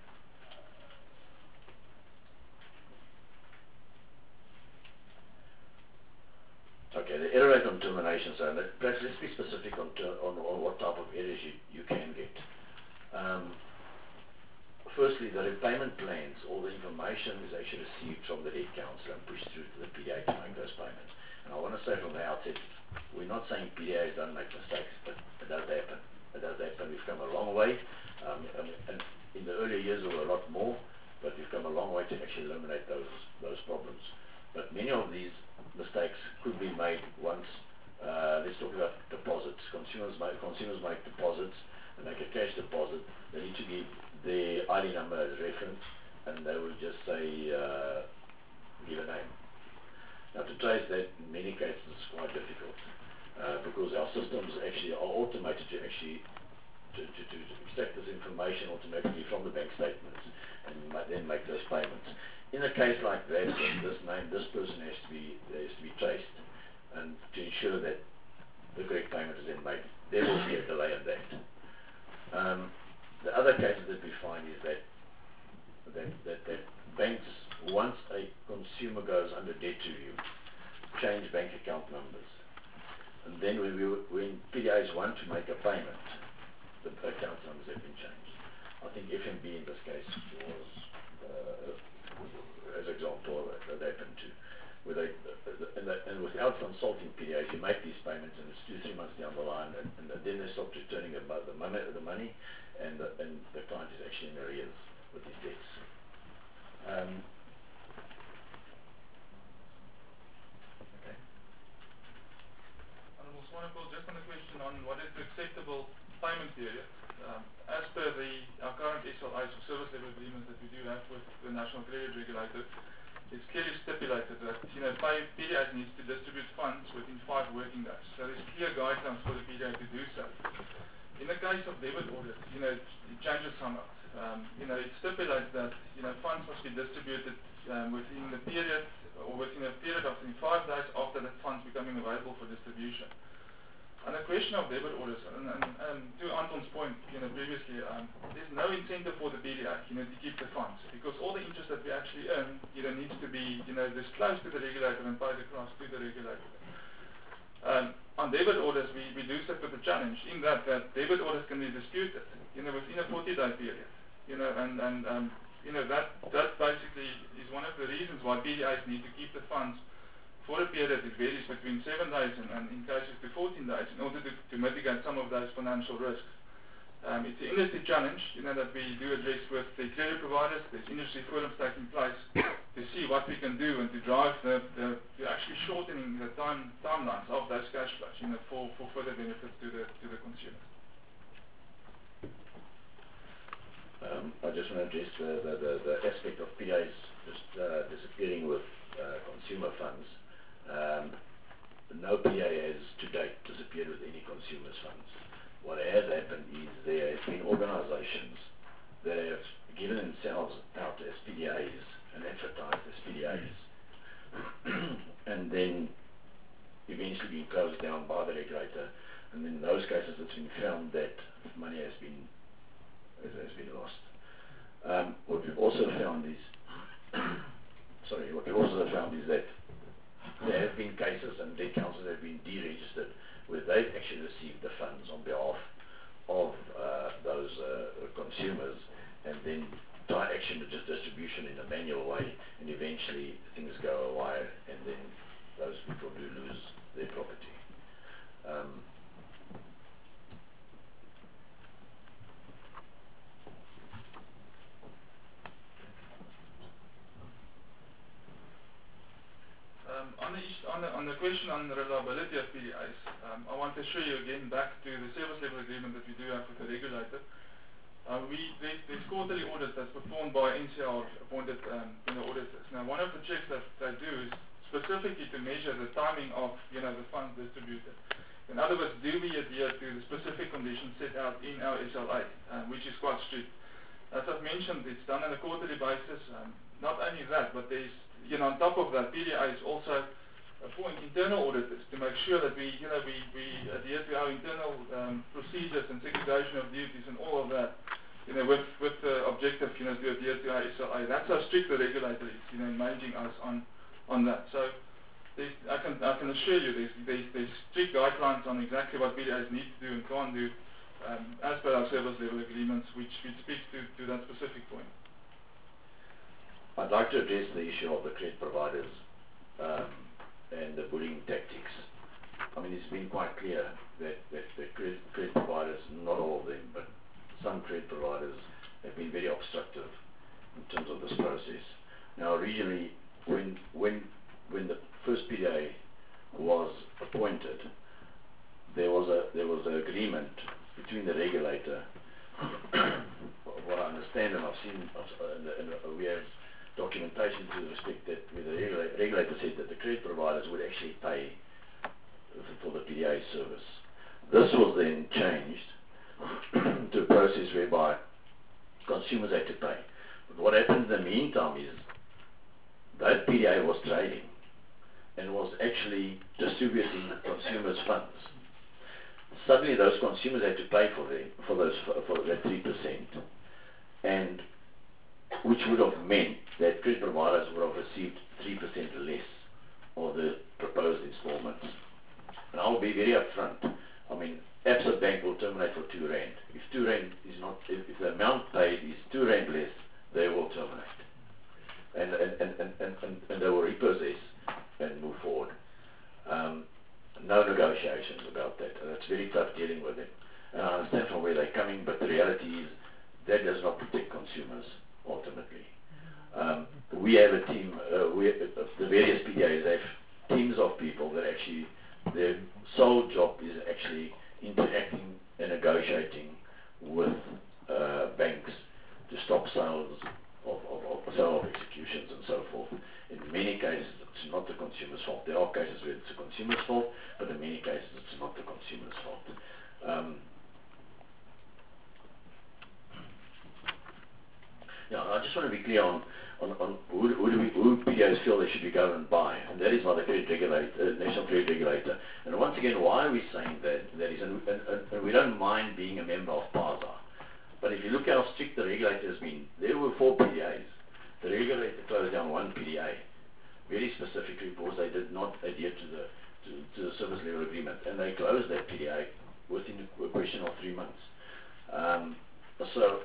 [SPEAKER 3] Okay, the error rate on termination, so let's be specific on what type of errors you can get. Firstly, the repayment plans, all the information is actually received from the debt counsellor and pushed through to the PDA to make those payments. And I want to say from the outset, we're not saying PDAs don't make mistakes, but it does happen. It does happen. We've come a long way. And in the earlier years, there were a lot more, but we've come a long way to actually eliminate those problems. But many of these mistakes could be made once. Let's talk about deposits. Consumers make deposits. They make a cash deposit. They need to give their ID number as reference, and they will just say, give a name. Now, to trace that in many cases is quite difficult because our systems actually are automated to actually to extract this information automatically from the bank statements and then make those payments. In a case like that, this person has to be traced, and to ensure that the correct payment is then made. There will be a delay in that. The other cases that we find is that banks, once a consumer goes under debt review, change bank account numbers. And then when PDAs want to make a payment, the account numbers have been changed. I think FNB in this case was, as example, that happened to. And without consulting PDAs, you make these payments and it's 2-3 months down the line, and then they stop returning the money, and the client is actually in arrears with his debts. Okay.
[SPEAKER 7] Honourable Swanepoel, just on the question on what is the acceptable payment period, as per our current SLAs or service level agreements that we do have with the National Credit Regulator, it's clearly stipulated that PDAs needs to distribute funds within 5 working days. So there's clear guidelines for the PDA to do so. In the case of debit orders, it changes somewhat. It stipulates that funds must be distributed within the period or within a period of 5 days after that funds becoming available for distribution. On the question of debit orders, and to Anton's point previously, there's no incentive for the PDA to keep the funds, because all the interest that we actually earn needs to be disclosed to the regulator and paid across to the regulator. On debit orders, we do sit with a challenge in that debit orders can be disputed within a 40-day period. That basically is one of the reasons why PDAs need to keep the funds for a period that varies between 7 days and in cases to 14 days in order to mitigate some of those financial risks. It's an industry challenge that we do address with the credit providers. There's industry forums taking place to see what we can do and to drive to actually shortening the timelines of those cash flows for further benefits to the consumers.
[SPEAKER 3] I just want to address the aspect of PDAs just disappearing with consumer funds. No PDA has to date disappeared with any consumer's funds. What has happened is there have been organizations that have given themselves out as PDAs and advertised as PDAs, and then eventually being closed down by the regulator. And in those cases, it's been found that money has been lost. What we've also found is, that there have been cases and debt councils have been deregistered where they've actually received the funds on behalf of those consumers, and then tie action to just distribution in a manual way, and eventually things go awry, and then those people do lose their property.
[SPEAKER 7] On the question on the reliability of PDAs, I want to assure you again back to the service level agreement that we do have with the regulator. There's quarterly audits that's performed by NCR appointed auditors. Now, one of the checks that they do is specifically to measure the timing of the funds distributed. In other words, do we adhere to the specific conditions set out in our SLA, which is quite strict. As I've mentioned, it's done on a quarterly basis. Not only that, but there's on top of that, PDAs also appoint internal auditors to make sure that we adhere to our internal procedures and segregation of duties and all of that, with the objective, to adhere to our SLA. That's how strict the regulator is, in managing us on that. So I can assure you there's strict guidelines on exactly what PDAs need to do and can't do as per our service level agreements, which speaks to that specific point.
[SPEAKER 3] I'd like to address the issue of the credit providers and the bullying tactics. I mean, it's been quite clear that the credit providers, not all of them, but some credit providers have been very obstructive in terms of this process. Now, originally, when the first PDA was appointed, there was an agreement between the regulator. What I understand, and I've seen, and we have documentation to the respect that where the regulator said that the credit providers would actually pay for the PDA service. This was then changed to a process whereby consumers had to pay. But what happened in the meantime is that PDA was trading and was actually distributing consumers' funds. Suddenly those consumers had to pay for that 3%, and which would have meant that credit providers would have received 3% less of the proposed installments. And I'll be very upfront. I mean, Absa Bank will terminate for R2. If R2 is not, if the amount paid is R2 less, they will terminate, and they will repossess and move forward. No negotiations about that. And it's very tough dealing with them. And I understand from where they're coming, but the reality is that does not protect consumers ultimately. We have a team, the various PDAs have teams of people that actually, their sole job is actually interacting and negotiating with banks to stop sales of executions and so forth. In many cases, it's not the consumer's fault. There are cases where it's the consumer's fault, but in many cases, it's not the consumer's fault. I just want to be clear on who PDAs feel they should be governed by, and that is by the credit regulator, National Credit Regulator. And once again, why are we saying that? That is, and we don't mind being a member of PASA, but if you look how strict the regulator has been, there were 4 PDAs. The regulator closed down 1 PDA, very specifically because they did not adhere to the service level agreement, and they closed that PDA within a question of 3 months. So,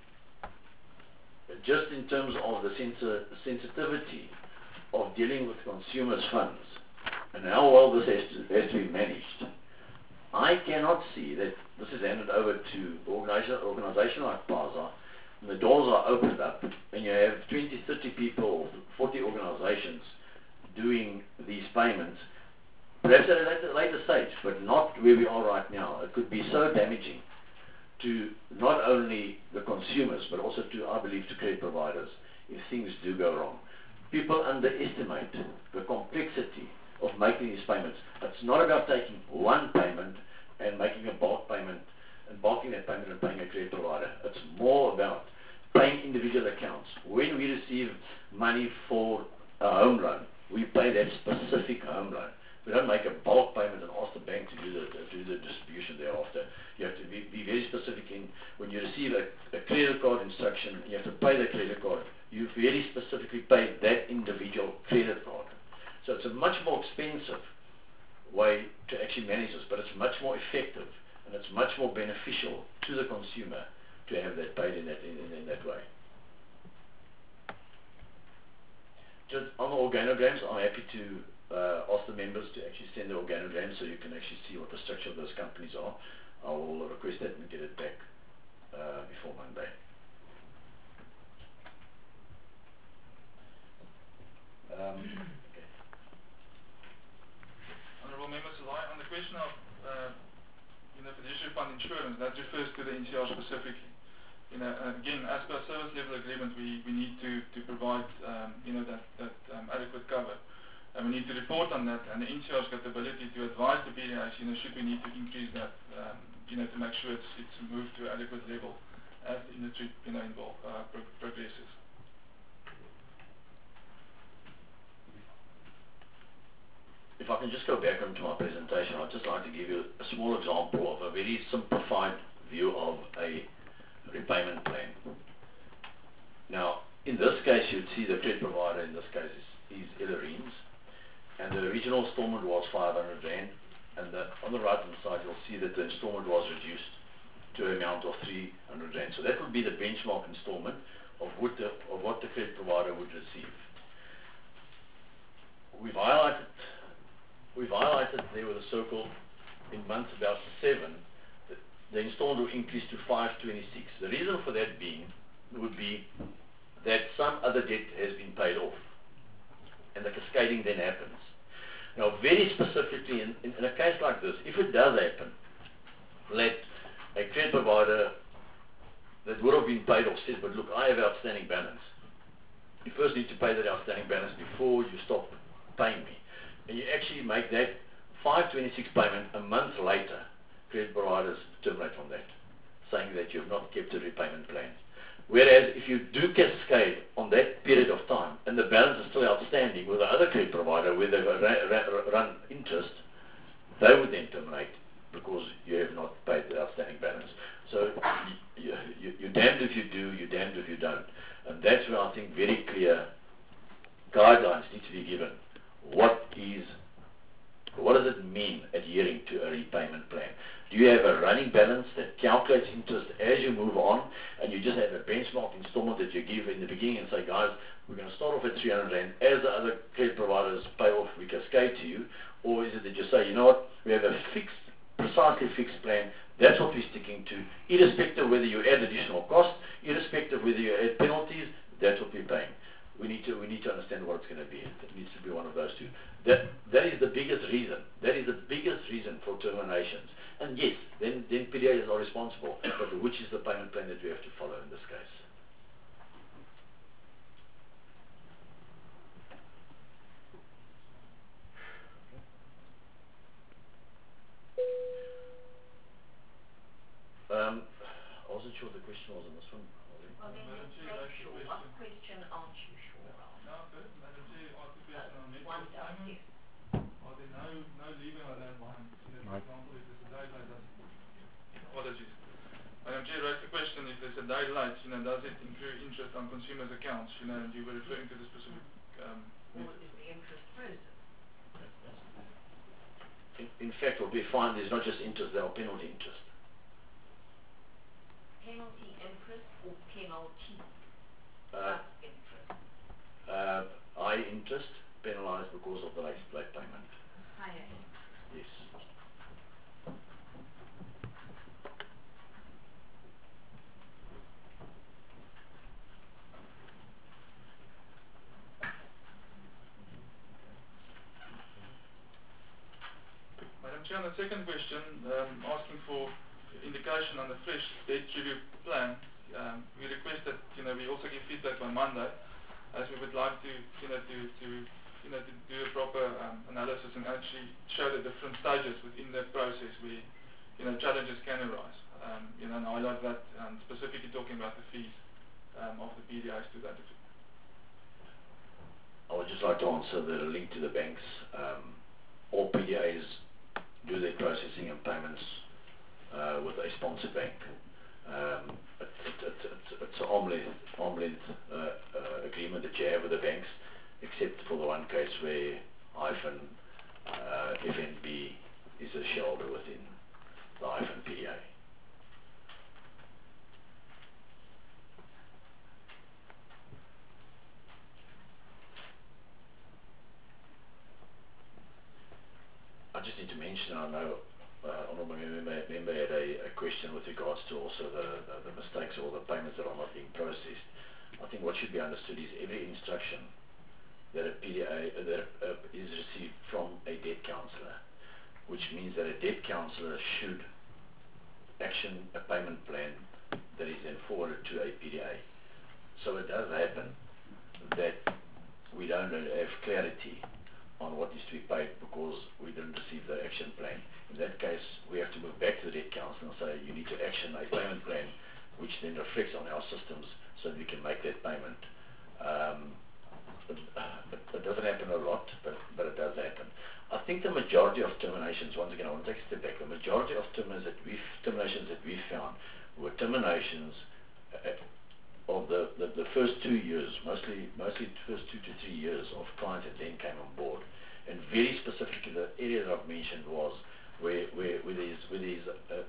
[SPEAKER 3] just in terms of the sensitivity of dealing with consumers' funds and how well this has to be managed, I cannot see that this is handed over to an organization like PASA, and the doors are opened up, and you have 20, 30 people, 40 organizations doing these payments, perhaps at a later stage, but not where we are right now. It could be so damaging to not only the consumers, but also to, I believe, to credit providers if things do go wrong. People underestimate the complexity of making these payments. It's not about taking one payment and making a bulk payment and bulking that payment and paying a credit provider. It's more about paying individual accounts. When we receive money for a home loan, we pay that specific home loan. We don't make a bulk payment and ask the bank to do the distribution thereafter. You have to be very specific in when you receive a credit card instruction, you have to pay the credit card. You very specifically pay that individual credit card. So it's a much more expensive way to actually manage this, but it's much more effective and it's much more beneficial to the consumer to have that paid in that way. Just on the organograms, I'm happy to ask the members to actually send the organograms so you can actually see what the structure of those companies are. I will request that and get it back before Monday. Okay.
[SPEAKER 7] Honourable Members, on the question of fiduciary fund insurance, that refers to the NCR specifically. Again, as per service level agreement, we need to provide that adequate cover. And we need to report on that, and the NCR's got the ability to advise the PDAs, should we need to increase that, to make sure it's moved to adequate level as the industry, progresses.
[SPEAKER 3] If I can just go back onto my presentation, I'd just like to give you a small example of a very simplified view of a repayment plan. Now, in this case, you'd see the credit provider, in this case, is Ellerines, and the original installment was 500 Rand, and on the right-hand side, you'll see that the installment was reduced to an amount of 300 Rand. So that would be the benchmark installment of what the credit provider would receive. We've highlighted there with a circle in month about 7, the installment will increase to 526. The reason for that would be that some other debt has been paid off, and the cascading then happens. Now, very specifically, in a case like this, if it does happen, let a credit provider that would have been paid off says, but look, I have outstanding balance. You first need to pay that outstanding balance before you stop paying me. And you actually make that 526 payment a month later, credit providers terminate from that, saying that you have not kept a repayment plan. Whereas if you do cascade on that period of time and the balance is still outstanding with the other credit provider where they've run interest, they would then terminate because you have not paid the outstanding balance. So you're damned if you do, you're damned if you don't. And that's where I think very clear guidelines need to be given. What does it mean adhering to a repayment plan? Do you have a running balance that calculates interest as you move on, and you just have a benchmark installment that you give in the beginning and say, guys, we're going to start off at 300 Rand. As the other credit providers pay off, we cascade to you. Or is it that you say, you know what, we have a precisely fixed plan, that's what we're sticking to, irrespective of whether you add additional costs, irrespective of whether you add penalties, that's what we're paying. We need to understand what it's going to be. It needs to be one of those two. That is the biggest reason. That is the biggest reason for terminations. And yes, then PDAs are responsible. But which is the payment plan that we have to follow in this case? I wasn't sure what the question was on this one.
[SPEAKER 1] Well, then let's make sure. What question aren't you sure of?
[SPEAKER 7] No, good. Madam Chair, you asked the question on
[SPEAKER 1] One
[SPEAKER 7] medical
[SPEAKER 1] does,
[SPEAKER 7] payment.
[SPEAKER 1] yes.
[SPEAKER 7] Are there no leaving on that one? For example, if there's a day late, apologies. Madam Chair raised the question, if there's a day late, does it incur interest on consumers' accounts? And you were referring to the specific...
[SPEAKER 1] Or is the interest frozen?
[SPEAKER 3] In fact, what we find is not just interest, there are penalty interest.
[SPEAKER 1] Penalty interest or penalty plus interest?
[SPEAKER 3] High interest penalized because of the late payment.
[SPEAKER 1] Higher interest.
[SPEAKER 3] Yes.
[SPEAKER 7] Madam Chair, on the second question, asking for indication on the fresh debt review plan, we request that we also give feedback by Monday, as we would like to do a proper analysis and actually show the different stages within that process where challenges can arise, and highlight that, specifically talking about the fees of the PDIs to that effect.
[SPEAKER 3] I would just like to answer the link to the banks. All PDAs do their processing and payments with a sponsor bank. It's an arm length agreement that you have with the banks, except for the one case where hyphen FNB is a shareholder within the hyphen PDA. I just need to mention, I know Honourable Member had a question with regards to also the mistakes or the payments that are not being processed. I think what should be understood is every instruction that a PDA is received from a debt counsellor, which means that a debt counsellor should action a payment plan that is then forwarded to a PDA. So it does happen that we don't have clarity on what is to be paid because we didn't receive the action plan. In that case, we have to move back to the debt counsel and say you need to action a payment plan which then reflects on our systems so that we can make that payment. It doesn't happen a lot, but it does happen. I think the majority of terminations, once again I want to take a step back, the majority of terminations that we found were terminations of the first 2 years, mostly first 2 to 3 years of clients that then came on board. And very specifically the area that I've mentioned was where there's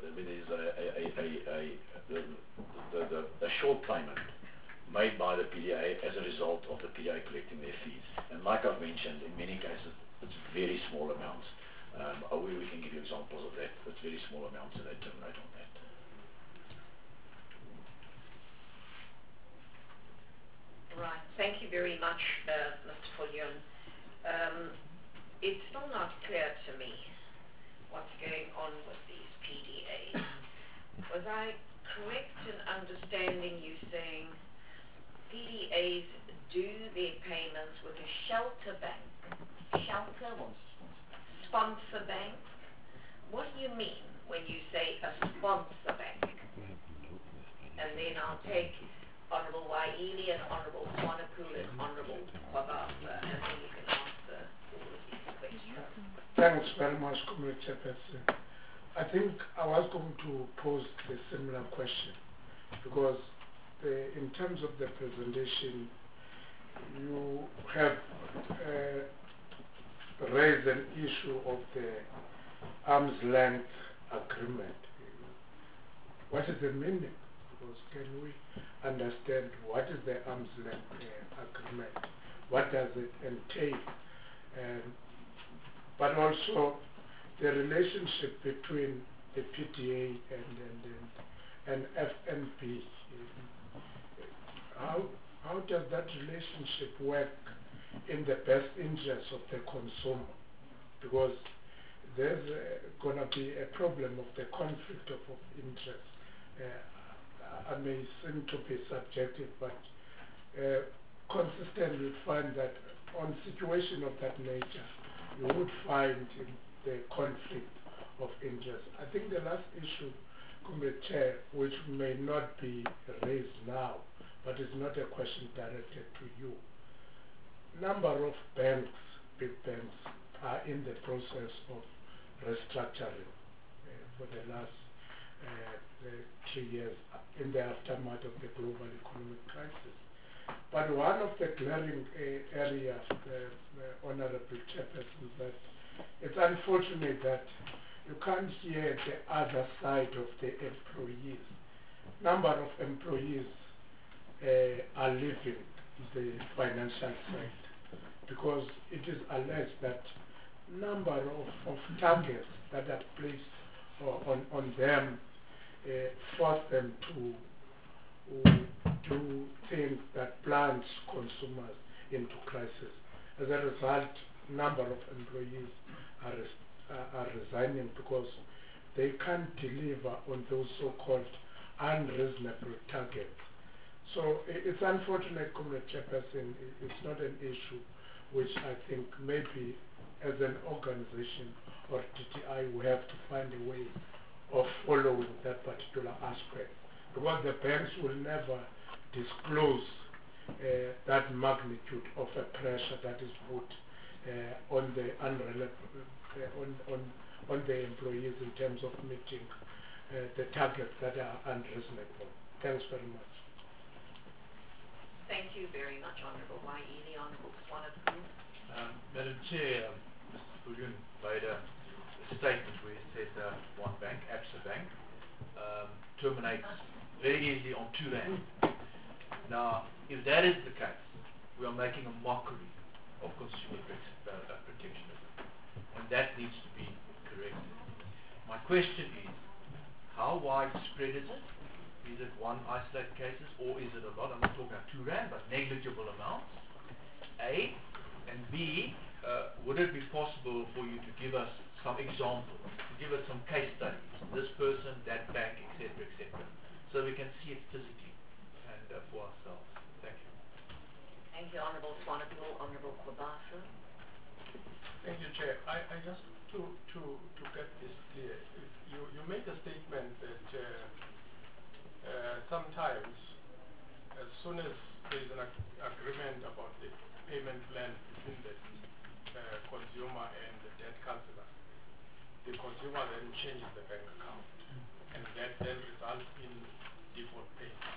[SPEAKER 3] a short payment made by the PDA as a result of the PDA collecting their fees. And like I've mentioned, in many cases it's very small amounts. We can give you examples of that. It's very small amounts and they terminate on that.
[SPEAKER 1] Right, thank you very much, Mr. Fullion. It's still not clear to me what's going on with these PDAs. Was I correct in understanding you saying PDAs do their payments with a shelter bank? Shelter or sponsor bank? What do you mean when you say a sponsor bank? And then I'll take Honourable Waili and Honourable Swanepoel and Honourable Kwabasa, and then you can answer all of these questions.
[SPEAKER 5] Thanks very much, Comrade Chairperson. I think I was going to pose a similar question because in terms of the presentation, you have raised an issue of the arm's length agreement. What is the meaning? Because can we understand what is the arm's length agreement? What does it entail? But also the relationship between the PDA and FNB. How does that relationship work in the best interest of the consumer? Because there's going to be a problem of the conflict of interest. I may seem to be subjective, but consistent you'd find that on situation of that nature, you would find the conflict of interest. I think the last issue, Comrade Chair, which may not be raised now, but is not a question directed to you. Number of banks, big banks, are in the process of restructuring for the last 3 years in the aftermath of the global economic crisis. But one of the glaring areas, Honourable Chairperson, is that it's unfortunate that you can't hear the other side of the employees. Number of employees are leaving the financial side because it is alleged that number of targets that are placed on them force them to do things that plunge consumers into crisis. As a result, number of employees are resigning because they can't deliver on those so-called unreasonable targets. So it's unfortunate, Comrade Chairperson, it's not an issue which I think maybe as an organization or TTI we have to find a way of following that particular aspect. Because the banks will never disclose that magnitude of a pressure that is put on the on the employees in terms of meeting the targets that are unreasonable. Thanks very much.
[SPEAKER 1] Thank you very much, Honourable Y.E. The Honourable Swanepoel.
[SPEAKER 4] Madam Chair, Mr. Viljoen made a statement where he said one bank, Absa Bank, terminates very easily on 2 rand. Now, if that is the case, we are making a mockery of consumer protectionism, and that needs to be corrected. My question is, how widespread is it? Is it one isolated cases, or is it a lot? I'm not talking about 2 rand, but negligible amounts. A, and B, would it be possible for you to give us some examples, to give us some case studies, this person, that bank, etc., so we can see it physically and for ourselves. Thank you.
[SPEAKER 1] Thank you, Honourable Swanepoel. Honourable Kwabasa.
[SPEAKER 8] Thank you, Chair. I just to get this clear, you made a statement that sometimes, as soon as there is an agreement about the payment plan between the consumer and the debt counsellor, the consumer then changes the bank account, and that then results in default payment.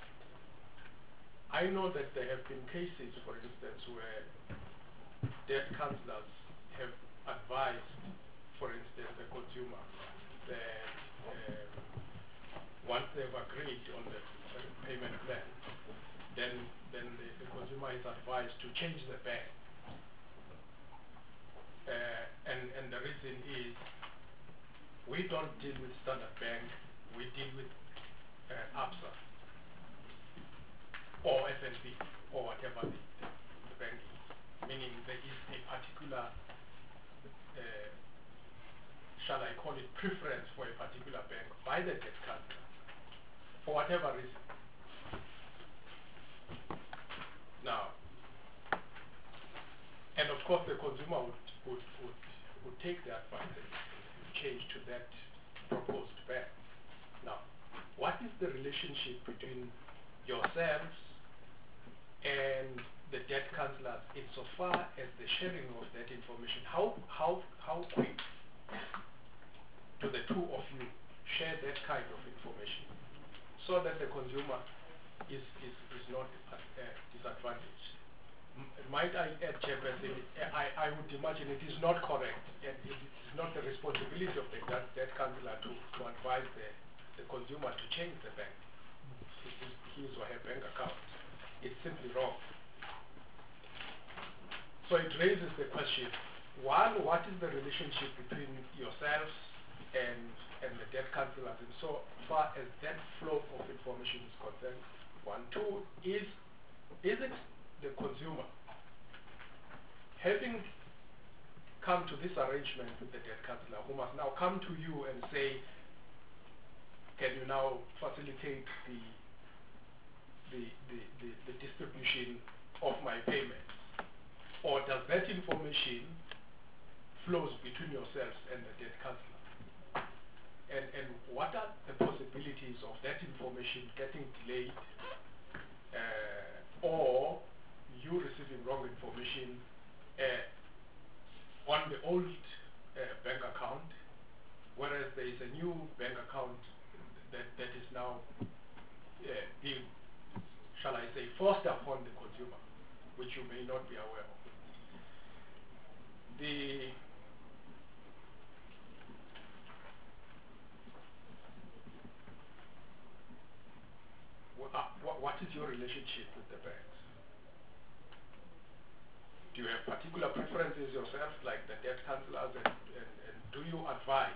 [SPEAKER 8] I know that there have been cases, for instance, where debt counsellors have advised, for instance, the consumer that once they've agreed on the payment plan, then the consumer is advised to change the bank. And the reason is, we don't deal with Standard Bank, we deal with Absa or FNB or whatever the bank is, meaning there is a particular, shall I call it, preference for a particular bank by the debt counsellor for whatever reason. Now, and of course the consumer would take the advice and change to that proposed bank. Now, what is the relationship between yourselves and the debt counsellors insofar as the sharing of that information? How quick do the two of you share that kind of information so that the consumer is not disadvantaged? Might I add, Chairperson, I would imagine it is not correct, and it is not the responsibility of the debt counsellor to advise the consumer to change the bank, his or her bank account. It's simply wrong. So it raises the question, one, what is the relationship between yourselves and the debt counsellors, and so far as that flow of information is concerned? One. Two, is it the consumer, having come to this arrangement with the debt counsellor, who must now come to you and say, can you now facilitate the distribution of my payments? Or does that information flows between yourselves and the debt counsellor? And what are the possibilities of that information getting delayed, or you receiving wrong information on the old bank account, whereas there is a new bank account that is now being, shall I say, forced upon the consumer, which you may not be aware of. What is your relationship with the banks? Do you have particular preferences yourself, like the debt counsellors, and do you advise,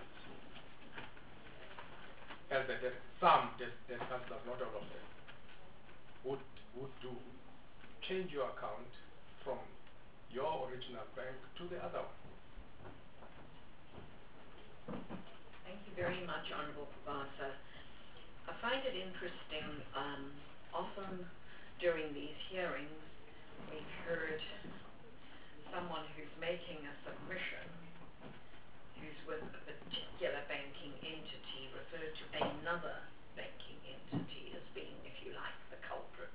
[SPEAKER 8] as some debt counsellors, not all of them, would do, change your account from your original bank to the other one?
[SPEAKER 1] Thank you very much, Honourable Kwabasa. I find it interesting, often during these hearings, we've heard someone who's making a submission, who's with a particular banking entity, refer to another banking entity as being, if you like, the culprit.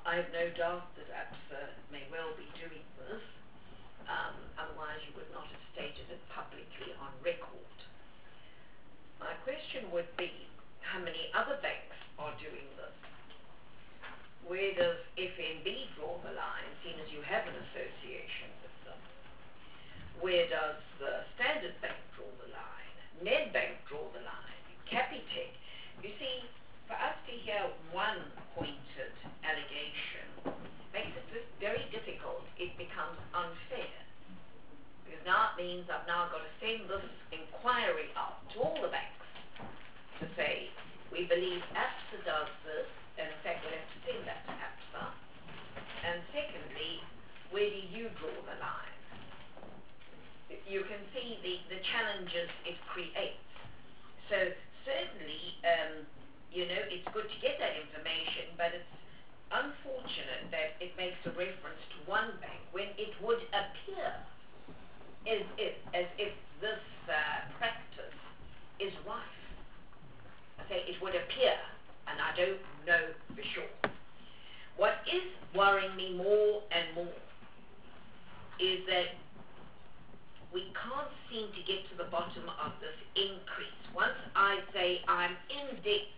[SPEAKER 1] I have no doubt that APSA may well be doing this, otherwise you would not have stated it publicly on record. My question would be, how many other banks are doing this? Where does FNB draw the line, seeing as you have an association with them? Where does the Standard Bank draw the line? Nedbank draw the line? Capitec? You see, for us to hear one pointed allegation makes it very difficult. It becomes unfair. Because now it means I've now got to send this inquiry out to all the banks to say, we believe APSA does this, and in fact we'll have to send that to APSA. And secondly, where do you draw the line? You can see the challenges it creates. So certainly, it's good to get that information, but it's unfortunate that it makes a reference to one bank when it would appear as if this practice is rife. I say it would appear, and I don't know for sure. What is worrying me more and more is that we can't seem to get to the bottom of this increase. Once I say I'm in debt,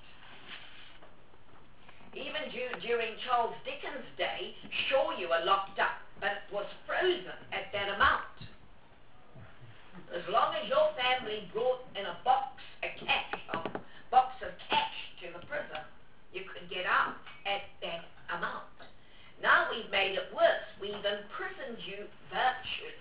[SPEAKER 1] even during Charles Dickens' day, sure you were locked up, but it was frozen at that amount. As long as your family brought in a box of cash to the prison, you could get out at that amount. Now we've made it worse. We've imprisoned you virtually,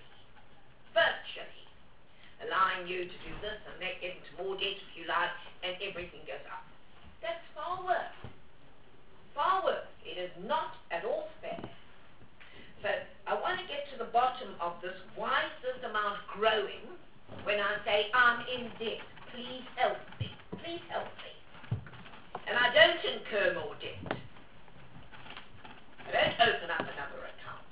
[SPEAKER 1] allowing you to do this and that, get into more debt if you like, and everything goes up. That's far worse. Far worse. It is not at all fair. So I want to get to the bottom of this. Why is this amount growing when I say I'm in debt? Please help me. Please help me. And I don't incur more debt. I don't open up another account.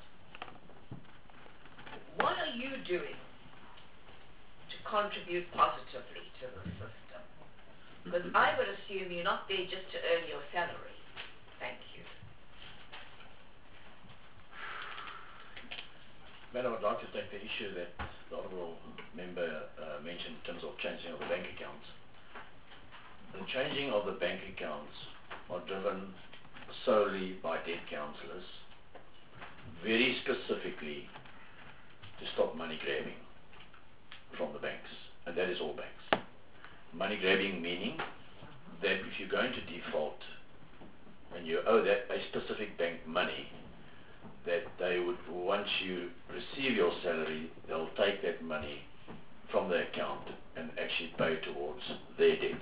[SPEAKER 1] What are you doing to contribute positively to the system? Because I would assume you're not there just to earn your salary. Thank you.
[SPEAKER 3] Madam, I'd like to take the issue that the Honourable Member mentioned in terms of changing of the bank accounts. The changing of the bank accounts are driven solely by debt counsellors, very specifically to stop money grabbing from the banks, and that is all banks. Money grabbing meaning that if you're going to default and you owe that a specific bank money, that they would, once you receive your salary, they'll take that money from the account and actually pay towards their debts.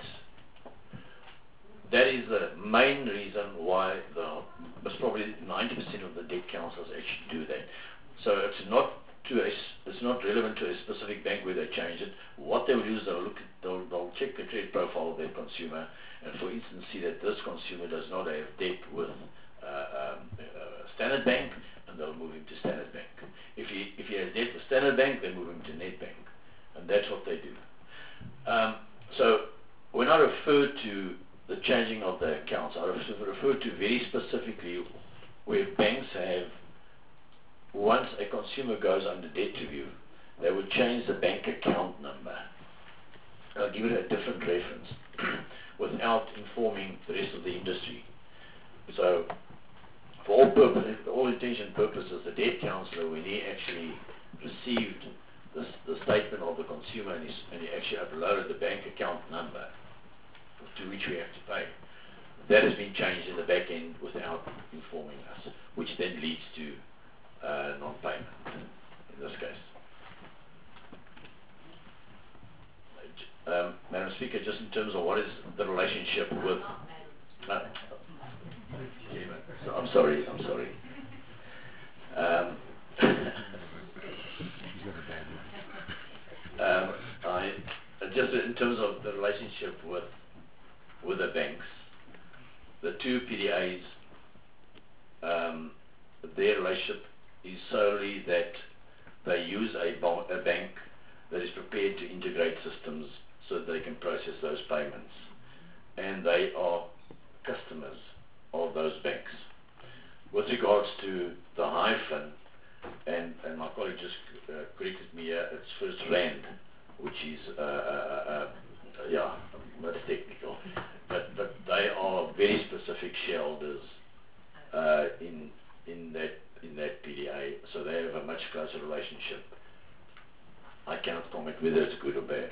[SPEAKER 3] That is the main reason why most probably 90% of the debt counsellors actually do that. So it's not relevant to a specific bank where they change it. What they'll do is they'll check the credit profile of their consumer, and for instance see that this consumer does not have debt with Standard Bank, and they'll move him to Standard Bank. If he has debt with Standard Bank, they move him to Nedbank, and that's what they do. So when I refer to the changing of the accounts, I refer to very specifically where banks have, once a consumer goes under debt review, they would change the bank account number. I'll give it a different reference without informing the rest of the industry. So for all intention purposes, the debt counsellor, when he actually received the statement of the consumer and he actually uploaded the bank account number to which we have to pay, that has been changed in the back end without informing us, which then leads to non-payment in this case. Madam Speaker, just in terms of what is the relationship with... I'm sorry. Just in terms of the relationship with the banks, the two PDAs, their relationship is solely that they use a bank that is prepared to integrate systems so that they can process those payments, and they are customers of those banks. With regards to the hyphen, and my colleague just corrected me here, it's first rand, which is, yeah, that's technical. But they are very specific shareholders in that PDA, so they have a much closer relationship. I cannot comment whether it's good or bad.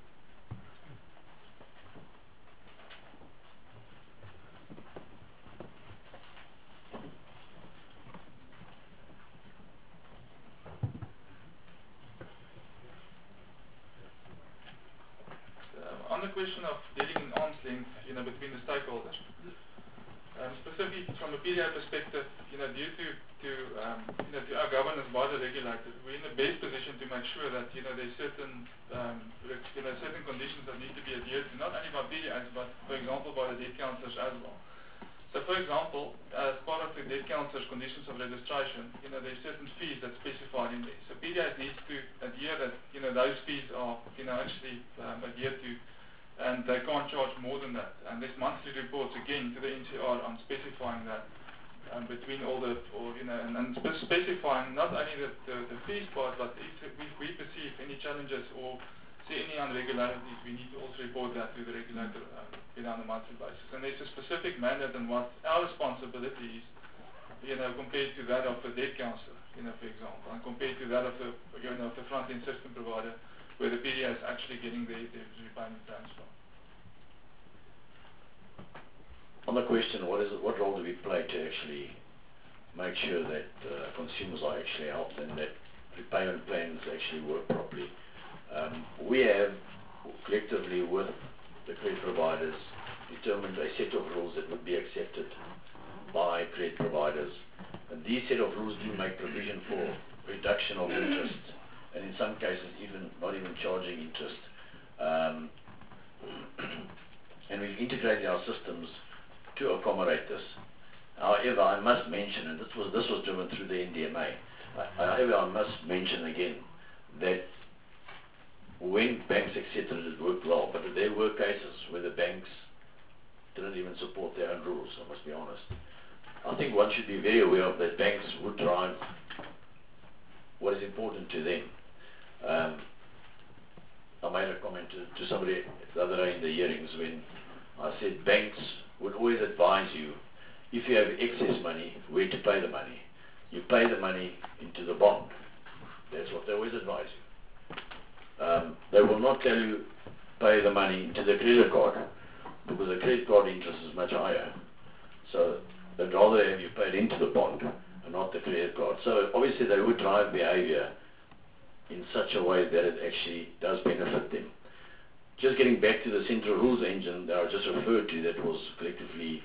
[SPEAKER 7] On the question of dealing in arm's length, between the stakeholders, specifically from a PDA perspective, due to our governance by the regulator, we're in the best position to make sure that there's certain certain conditions that need to be adhered to, not only by PDAs but, for example, by the debt counsellors as well. So, for example, as part of the debt counsellors' conditions of registration, there's certain fees that's specified in there. So PDAs needs to adhere that those fees are actually adhered to, and they can't charge more than that. And there's monthly reports again to the NCR on specifying that between all the, and specifying not only the fees part, but if we perceive any challenges or see any irregularities, we need to also report that to the regulator on a monthly basis. And there's a specific mandate on what our responsibility is, compared to that of a debt counsellor, for example, and compared to that of the, the front-end system provider, where the PDA is actually getting the repayment plans from.
[SPEAKER 3] On the question, what role do we play to actually make sure that consumers are actually helped and that repayment plans actually work properly? We have collectively with the credit providers determined a set of rules that would be accepted by credit providers, and these set of rules do make provision for reduction of interest, and in some cases not even charging interest, and we've integrated our systems to accommodate this. However, I must mention, and this was driven through the NDMA, however, I must mention again that when banks accepted it, it worked well, but there were cases where the banks didn't even support their own rules, I must be honest. I think one should be very aware of that banks would drive what is important to them. I made a comment to somebody the other day in the hearings when I said banks would always advise you, if you have excess money, where to pay the money. You pay the money into the bond. That's what they always advise you. They will not tell you pay the money into the credit card, because the credit card interest is much higher. So they'd rather have you paid into the bond and not the credit card. So obviously they would drive behavior in such a way that it actually does benefit them. Just getting back to the central rules engine that I just referred to, that was collectively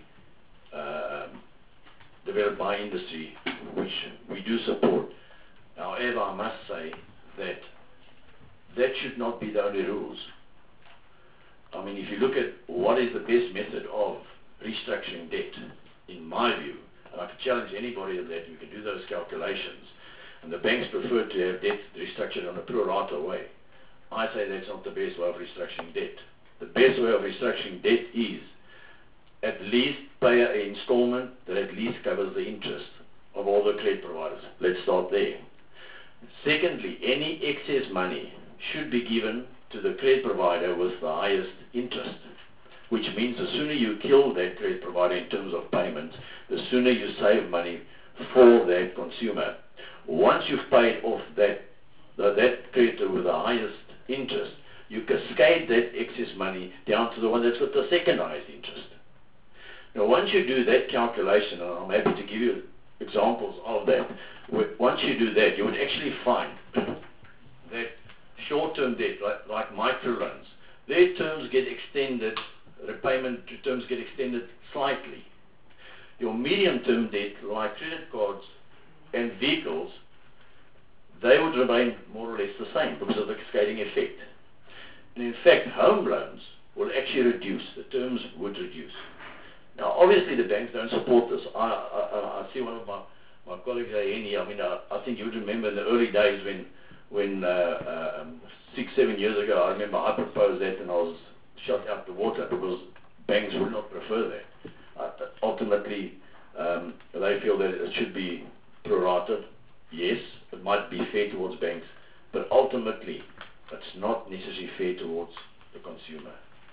[SPEAKER 3] developed by industry, which we do support. However, I must say that that should not be the only rules. I mean, if you look at what is the best method of restructuring debt, in my view, and I could challenge anybody on that, we can do those calculations, and the banks prefer to have debt restructured on a pro rata way. I say that's not the best way of restructuring debt. The best way of restructuring debt is at least pay an installment that at least covers the interest of all the credit providers. Let's start there. Secondly, any excess money should be given to the credit provider with the highest interest, which means the sooner you kill that credit provider in terms of payments, the sooner you save money for that consumer. Once you've paid off that creditor with the highest interest, you cascade that excess money down to the one that's got the second highest interest. Now, once you do that calculation, and I'm happy to give you examples of that, once you do that, you would actually find that short-term debt, like microloans, their terms get extended, repayment terms get extended slightly. Your medium-term debt, like credit cards and vehicles, they would remain more or less the same because of the cascading effect. And in fact, home loans will actually reduce, the terms would reduce. Now, obviously the banks don't support this. I see one of my colleagues here, I mean, I think you would remember in the early days when 6-7 years ago, I remember I proposed that and I was shot out the water because banks would not prefer that. Ultimately, They feel that it should be prorated. Yes, it might be fair towards banks, but ultimately it's not necessarily fair towards the consumer.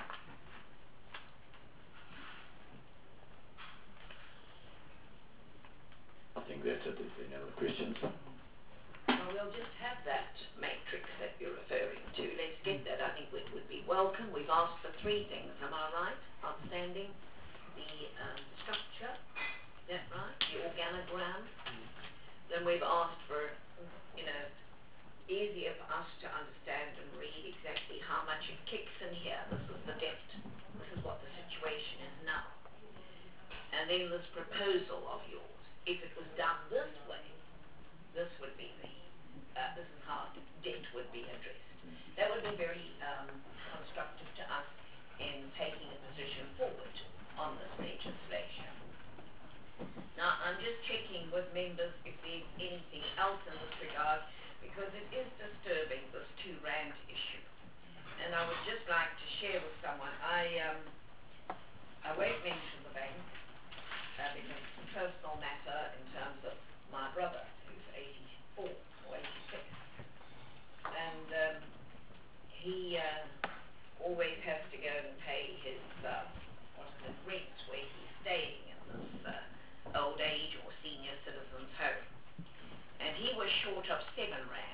[SPEAKER 3] I think that's it. If any other questions?
[SPEAKER 1] Well, we'll just have that matrix that you're referring to. Let's get that. I think it would be welcome. We've asked for 3 things, am I right? Outstanding. The structure, is that right? The organogram. Then we've asked for, easier for us to understand and read exactly how much it kicks in here. This is the debt. This is what the situation is now. And then this proposal of yours, if it was done this way, this would be this is how debt would be addressed. That would be very constructive to us in taking a position forward on this legislation. Now, I'm just checking with members if there's anything else in this regard, because it is disturbing, this R2 issue. And I would just like to share with someone, I won't mention the bank, because it's a personal matter in terms of my brother, who's 84 or 86. And he always has to go and pay his, rent where he's staying in this old age or senior citizens home. And he was short of R7.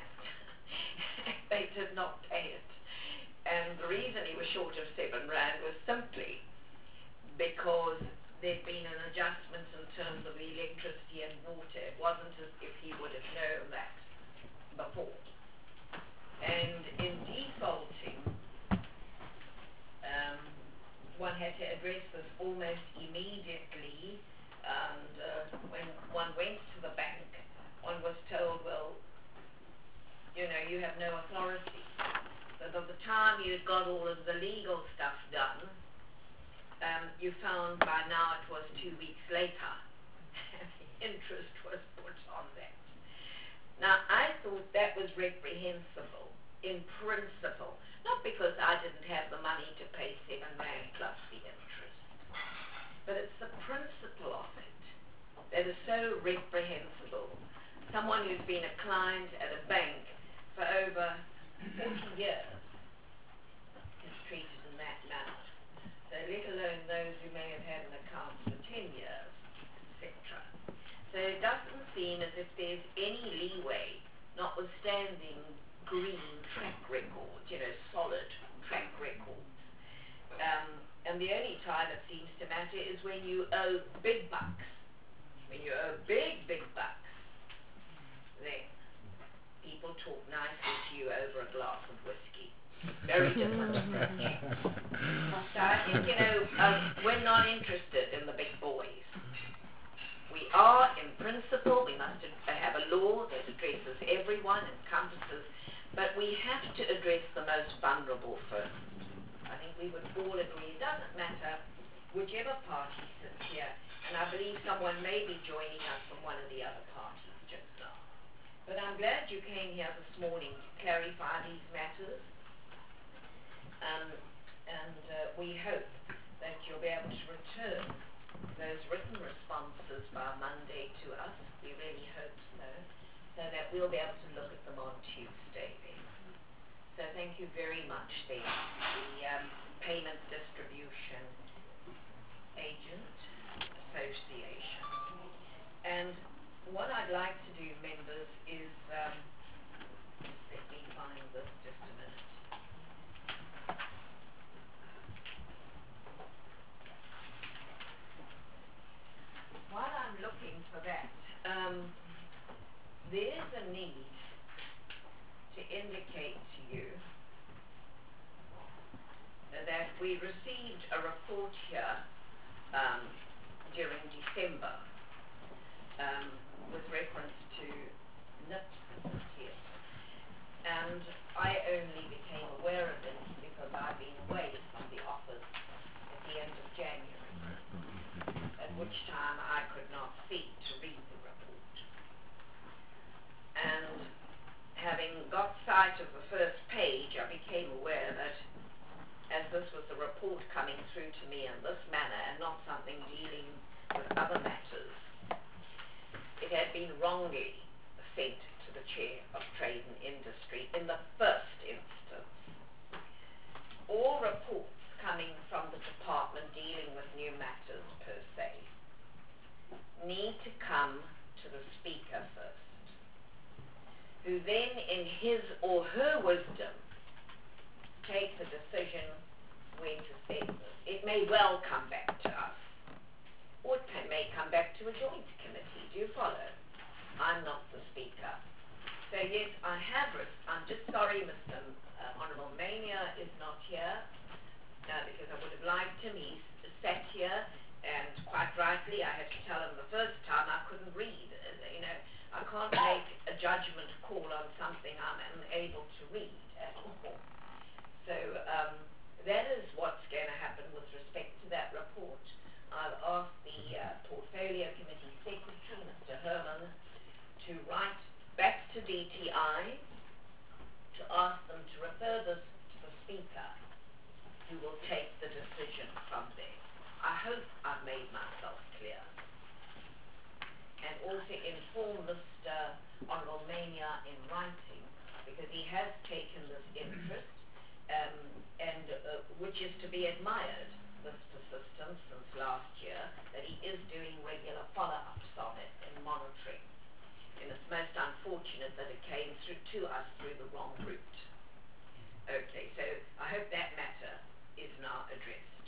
[SPEAKER 1] They did not pay it. And the reason he was short of R7 was simply because there'd been an adjustment in terms of the electricity and water. It wasn't as if he would have known that before. And in defaulting, one had to address this almost immediately, and when one went to the bank, one was told, well, you have no authority. So by the time you'd got all of the legal stuff done, you found by now it was 2 weeks later, and the interest was put on that. Now, I thought that was reprehensible in principle, not because I didn't have the money to pay R7 plus the interest, but it's the principle of it that is so reprehensible. Someone who's been a client at a bank for over 40 years is treated in that manner. So let alone those who may have had an account for 10 years, etc. So it doesn't seem as if there's any leeway, notwithstanding green track records, solid track records. And the only time it seems to matter is when you owe big bucks. When you owe big bucks, then people talk nicely to you over a glass of whiskey. Very different. So I think, we're not interested in the big boys. We are, in principle, we must have a law that addresses everyone, encompasses, but we have to address the most vulnerable first. I think we would all agree. It doesn't matter whichever party sits here, and I believe someone may be joining us from one of the other parties just now. But I'm glad you came here this morning to clarify these matters, and we hope that you'll be able to return those written responses by Monday to us. We really hope so that we'll be able to look at them on Tuesday then. So thank you very much then. The Payment Distribution Agent Association. And what I'd like to do, members, is let me find this just a minute. While I'm looking for that, there is a need to indicate to you that we received a report here during December with reference to NIPS here. And I only became aware of it because I've been away from the office at the end of January, at which time I could not see to read the report. And having got sight of the first page, I became aware that as this was a report coming through to me in this manner and not something dealing with other matters, been wrongly sent to the Chair of Trade and Industry in the first instance. All reports coming from the department dealing with new matters per se need to come to the Speaker first, who then in his or her wisdom take the decision when to send this. It may well come back to us, or it may come back to a joint committee. Do you follow? I'm not the Speaker. So yes, I have I'm just sorry Mr. Honourable Mania is not here, because I would have liked him. He's sat here, and quite rightly I had to tell him the first time I couldn't read. I can't make a judgment call on something I'm unable to read at all. So that is what's going to happen with respect to that report. I've asked the Portfolio Committee Secretary, Mr. Herman, to write back to DTI to ask them to refer this to the Speaker, who will take the decision from there. I hope I've made myself clear. And also inform Mr. Honourable Mania in writing, because he has taken this interest, and which is to be admired, this persistence since last year, that he is doing regular follow-ups on it and monitoring. And it's most unfortunate that it came through to us through the wrong route. Okay, so I hope that matter is now addressed.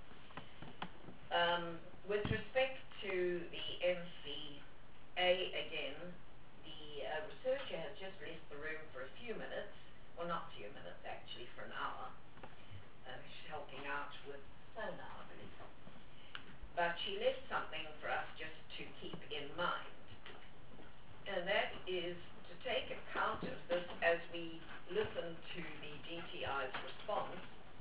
[SPEAKER 1] With respect to the NCA, again, the researcher has just left the room for a few minutes, well not a few minutes actually, for an hour. She's helping out with sonar, I believe. But she left something for us just to keep in mind. And that is to take account of this as we listen to the DTI's response,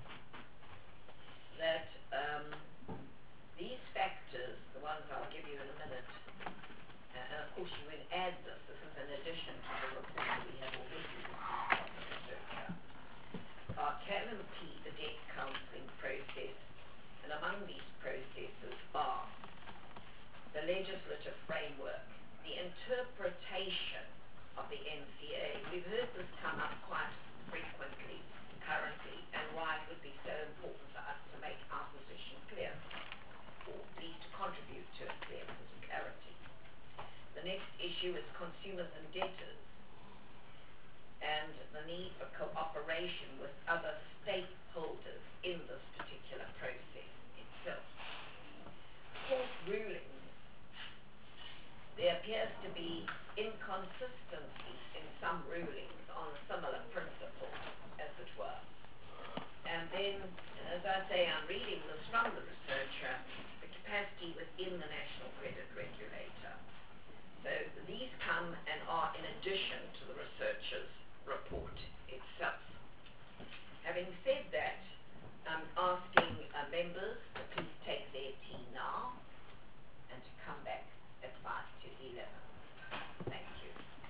[SPEAKER 1] that these factors, the ones I'll give you in a minute, and of course you would add this is in addition to the report we have already received from the researcher, can impede the debt counselling process, and among these processes are the legislative framework, the interpretation of the NCA. We've heard this come up quite frequently currently, and why it would be so important for us to make our position clear, or at least to contribute to a clear clarity. The next issue is consumers and debtors, and the need for cooperation with other stakeholders in this particular process itself. Court rulings. There appears to be inconsistencies in some rulings on similar principles, as it were. And then, as I say, I'm reading this from the researcher, the capacity within the National Credit Regulator. So these come and are in addition to the researcher's report itself. Having said that, I'm asking members to please take their tea now and to come back at 5 to 11. Thank you.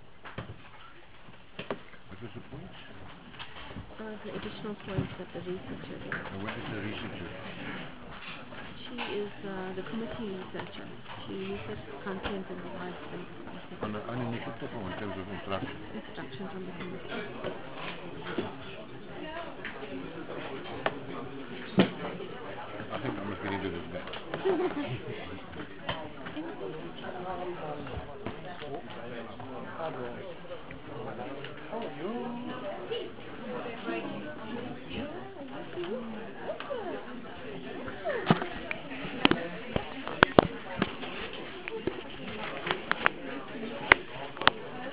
[SPEAKER 9] What was the point?
[SPEAKER 2] The additional points that the researcher did.
[SPEAKER 9] And what is the researcher?
[SPEAKER 2] She is the committee researcher. She researches content and provides them
[SPEAKER 9] On the initiative or in terms of instruction?
[SPEAKER 2] instructions on the committee.
[SPEAKER 9] I think I must get into this back.
[SPEAKER 5] How are you?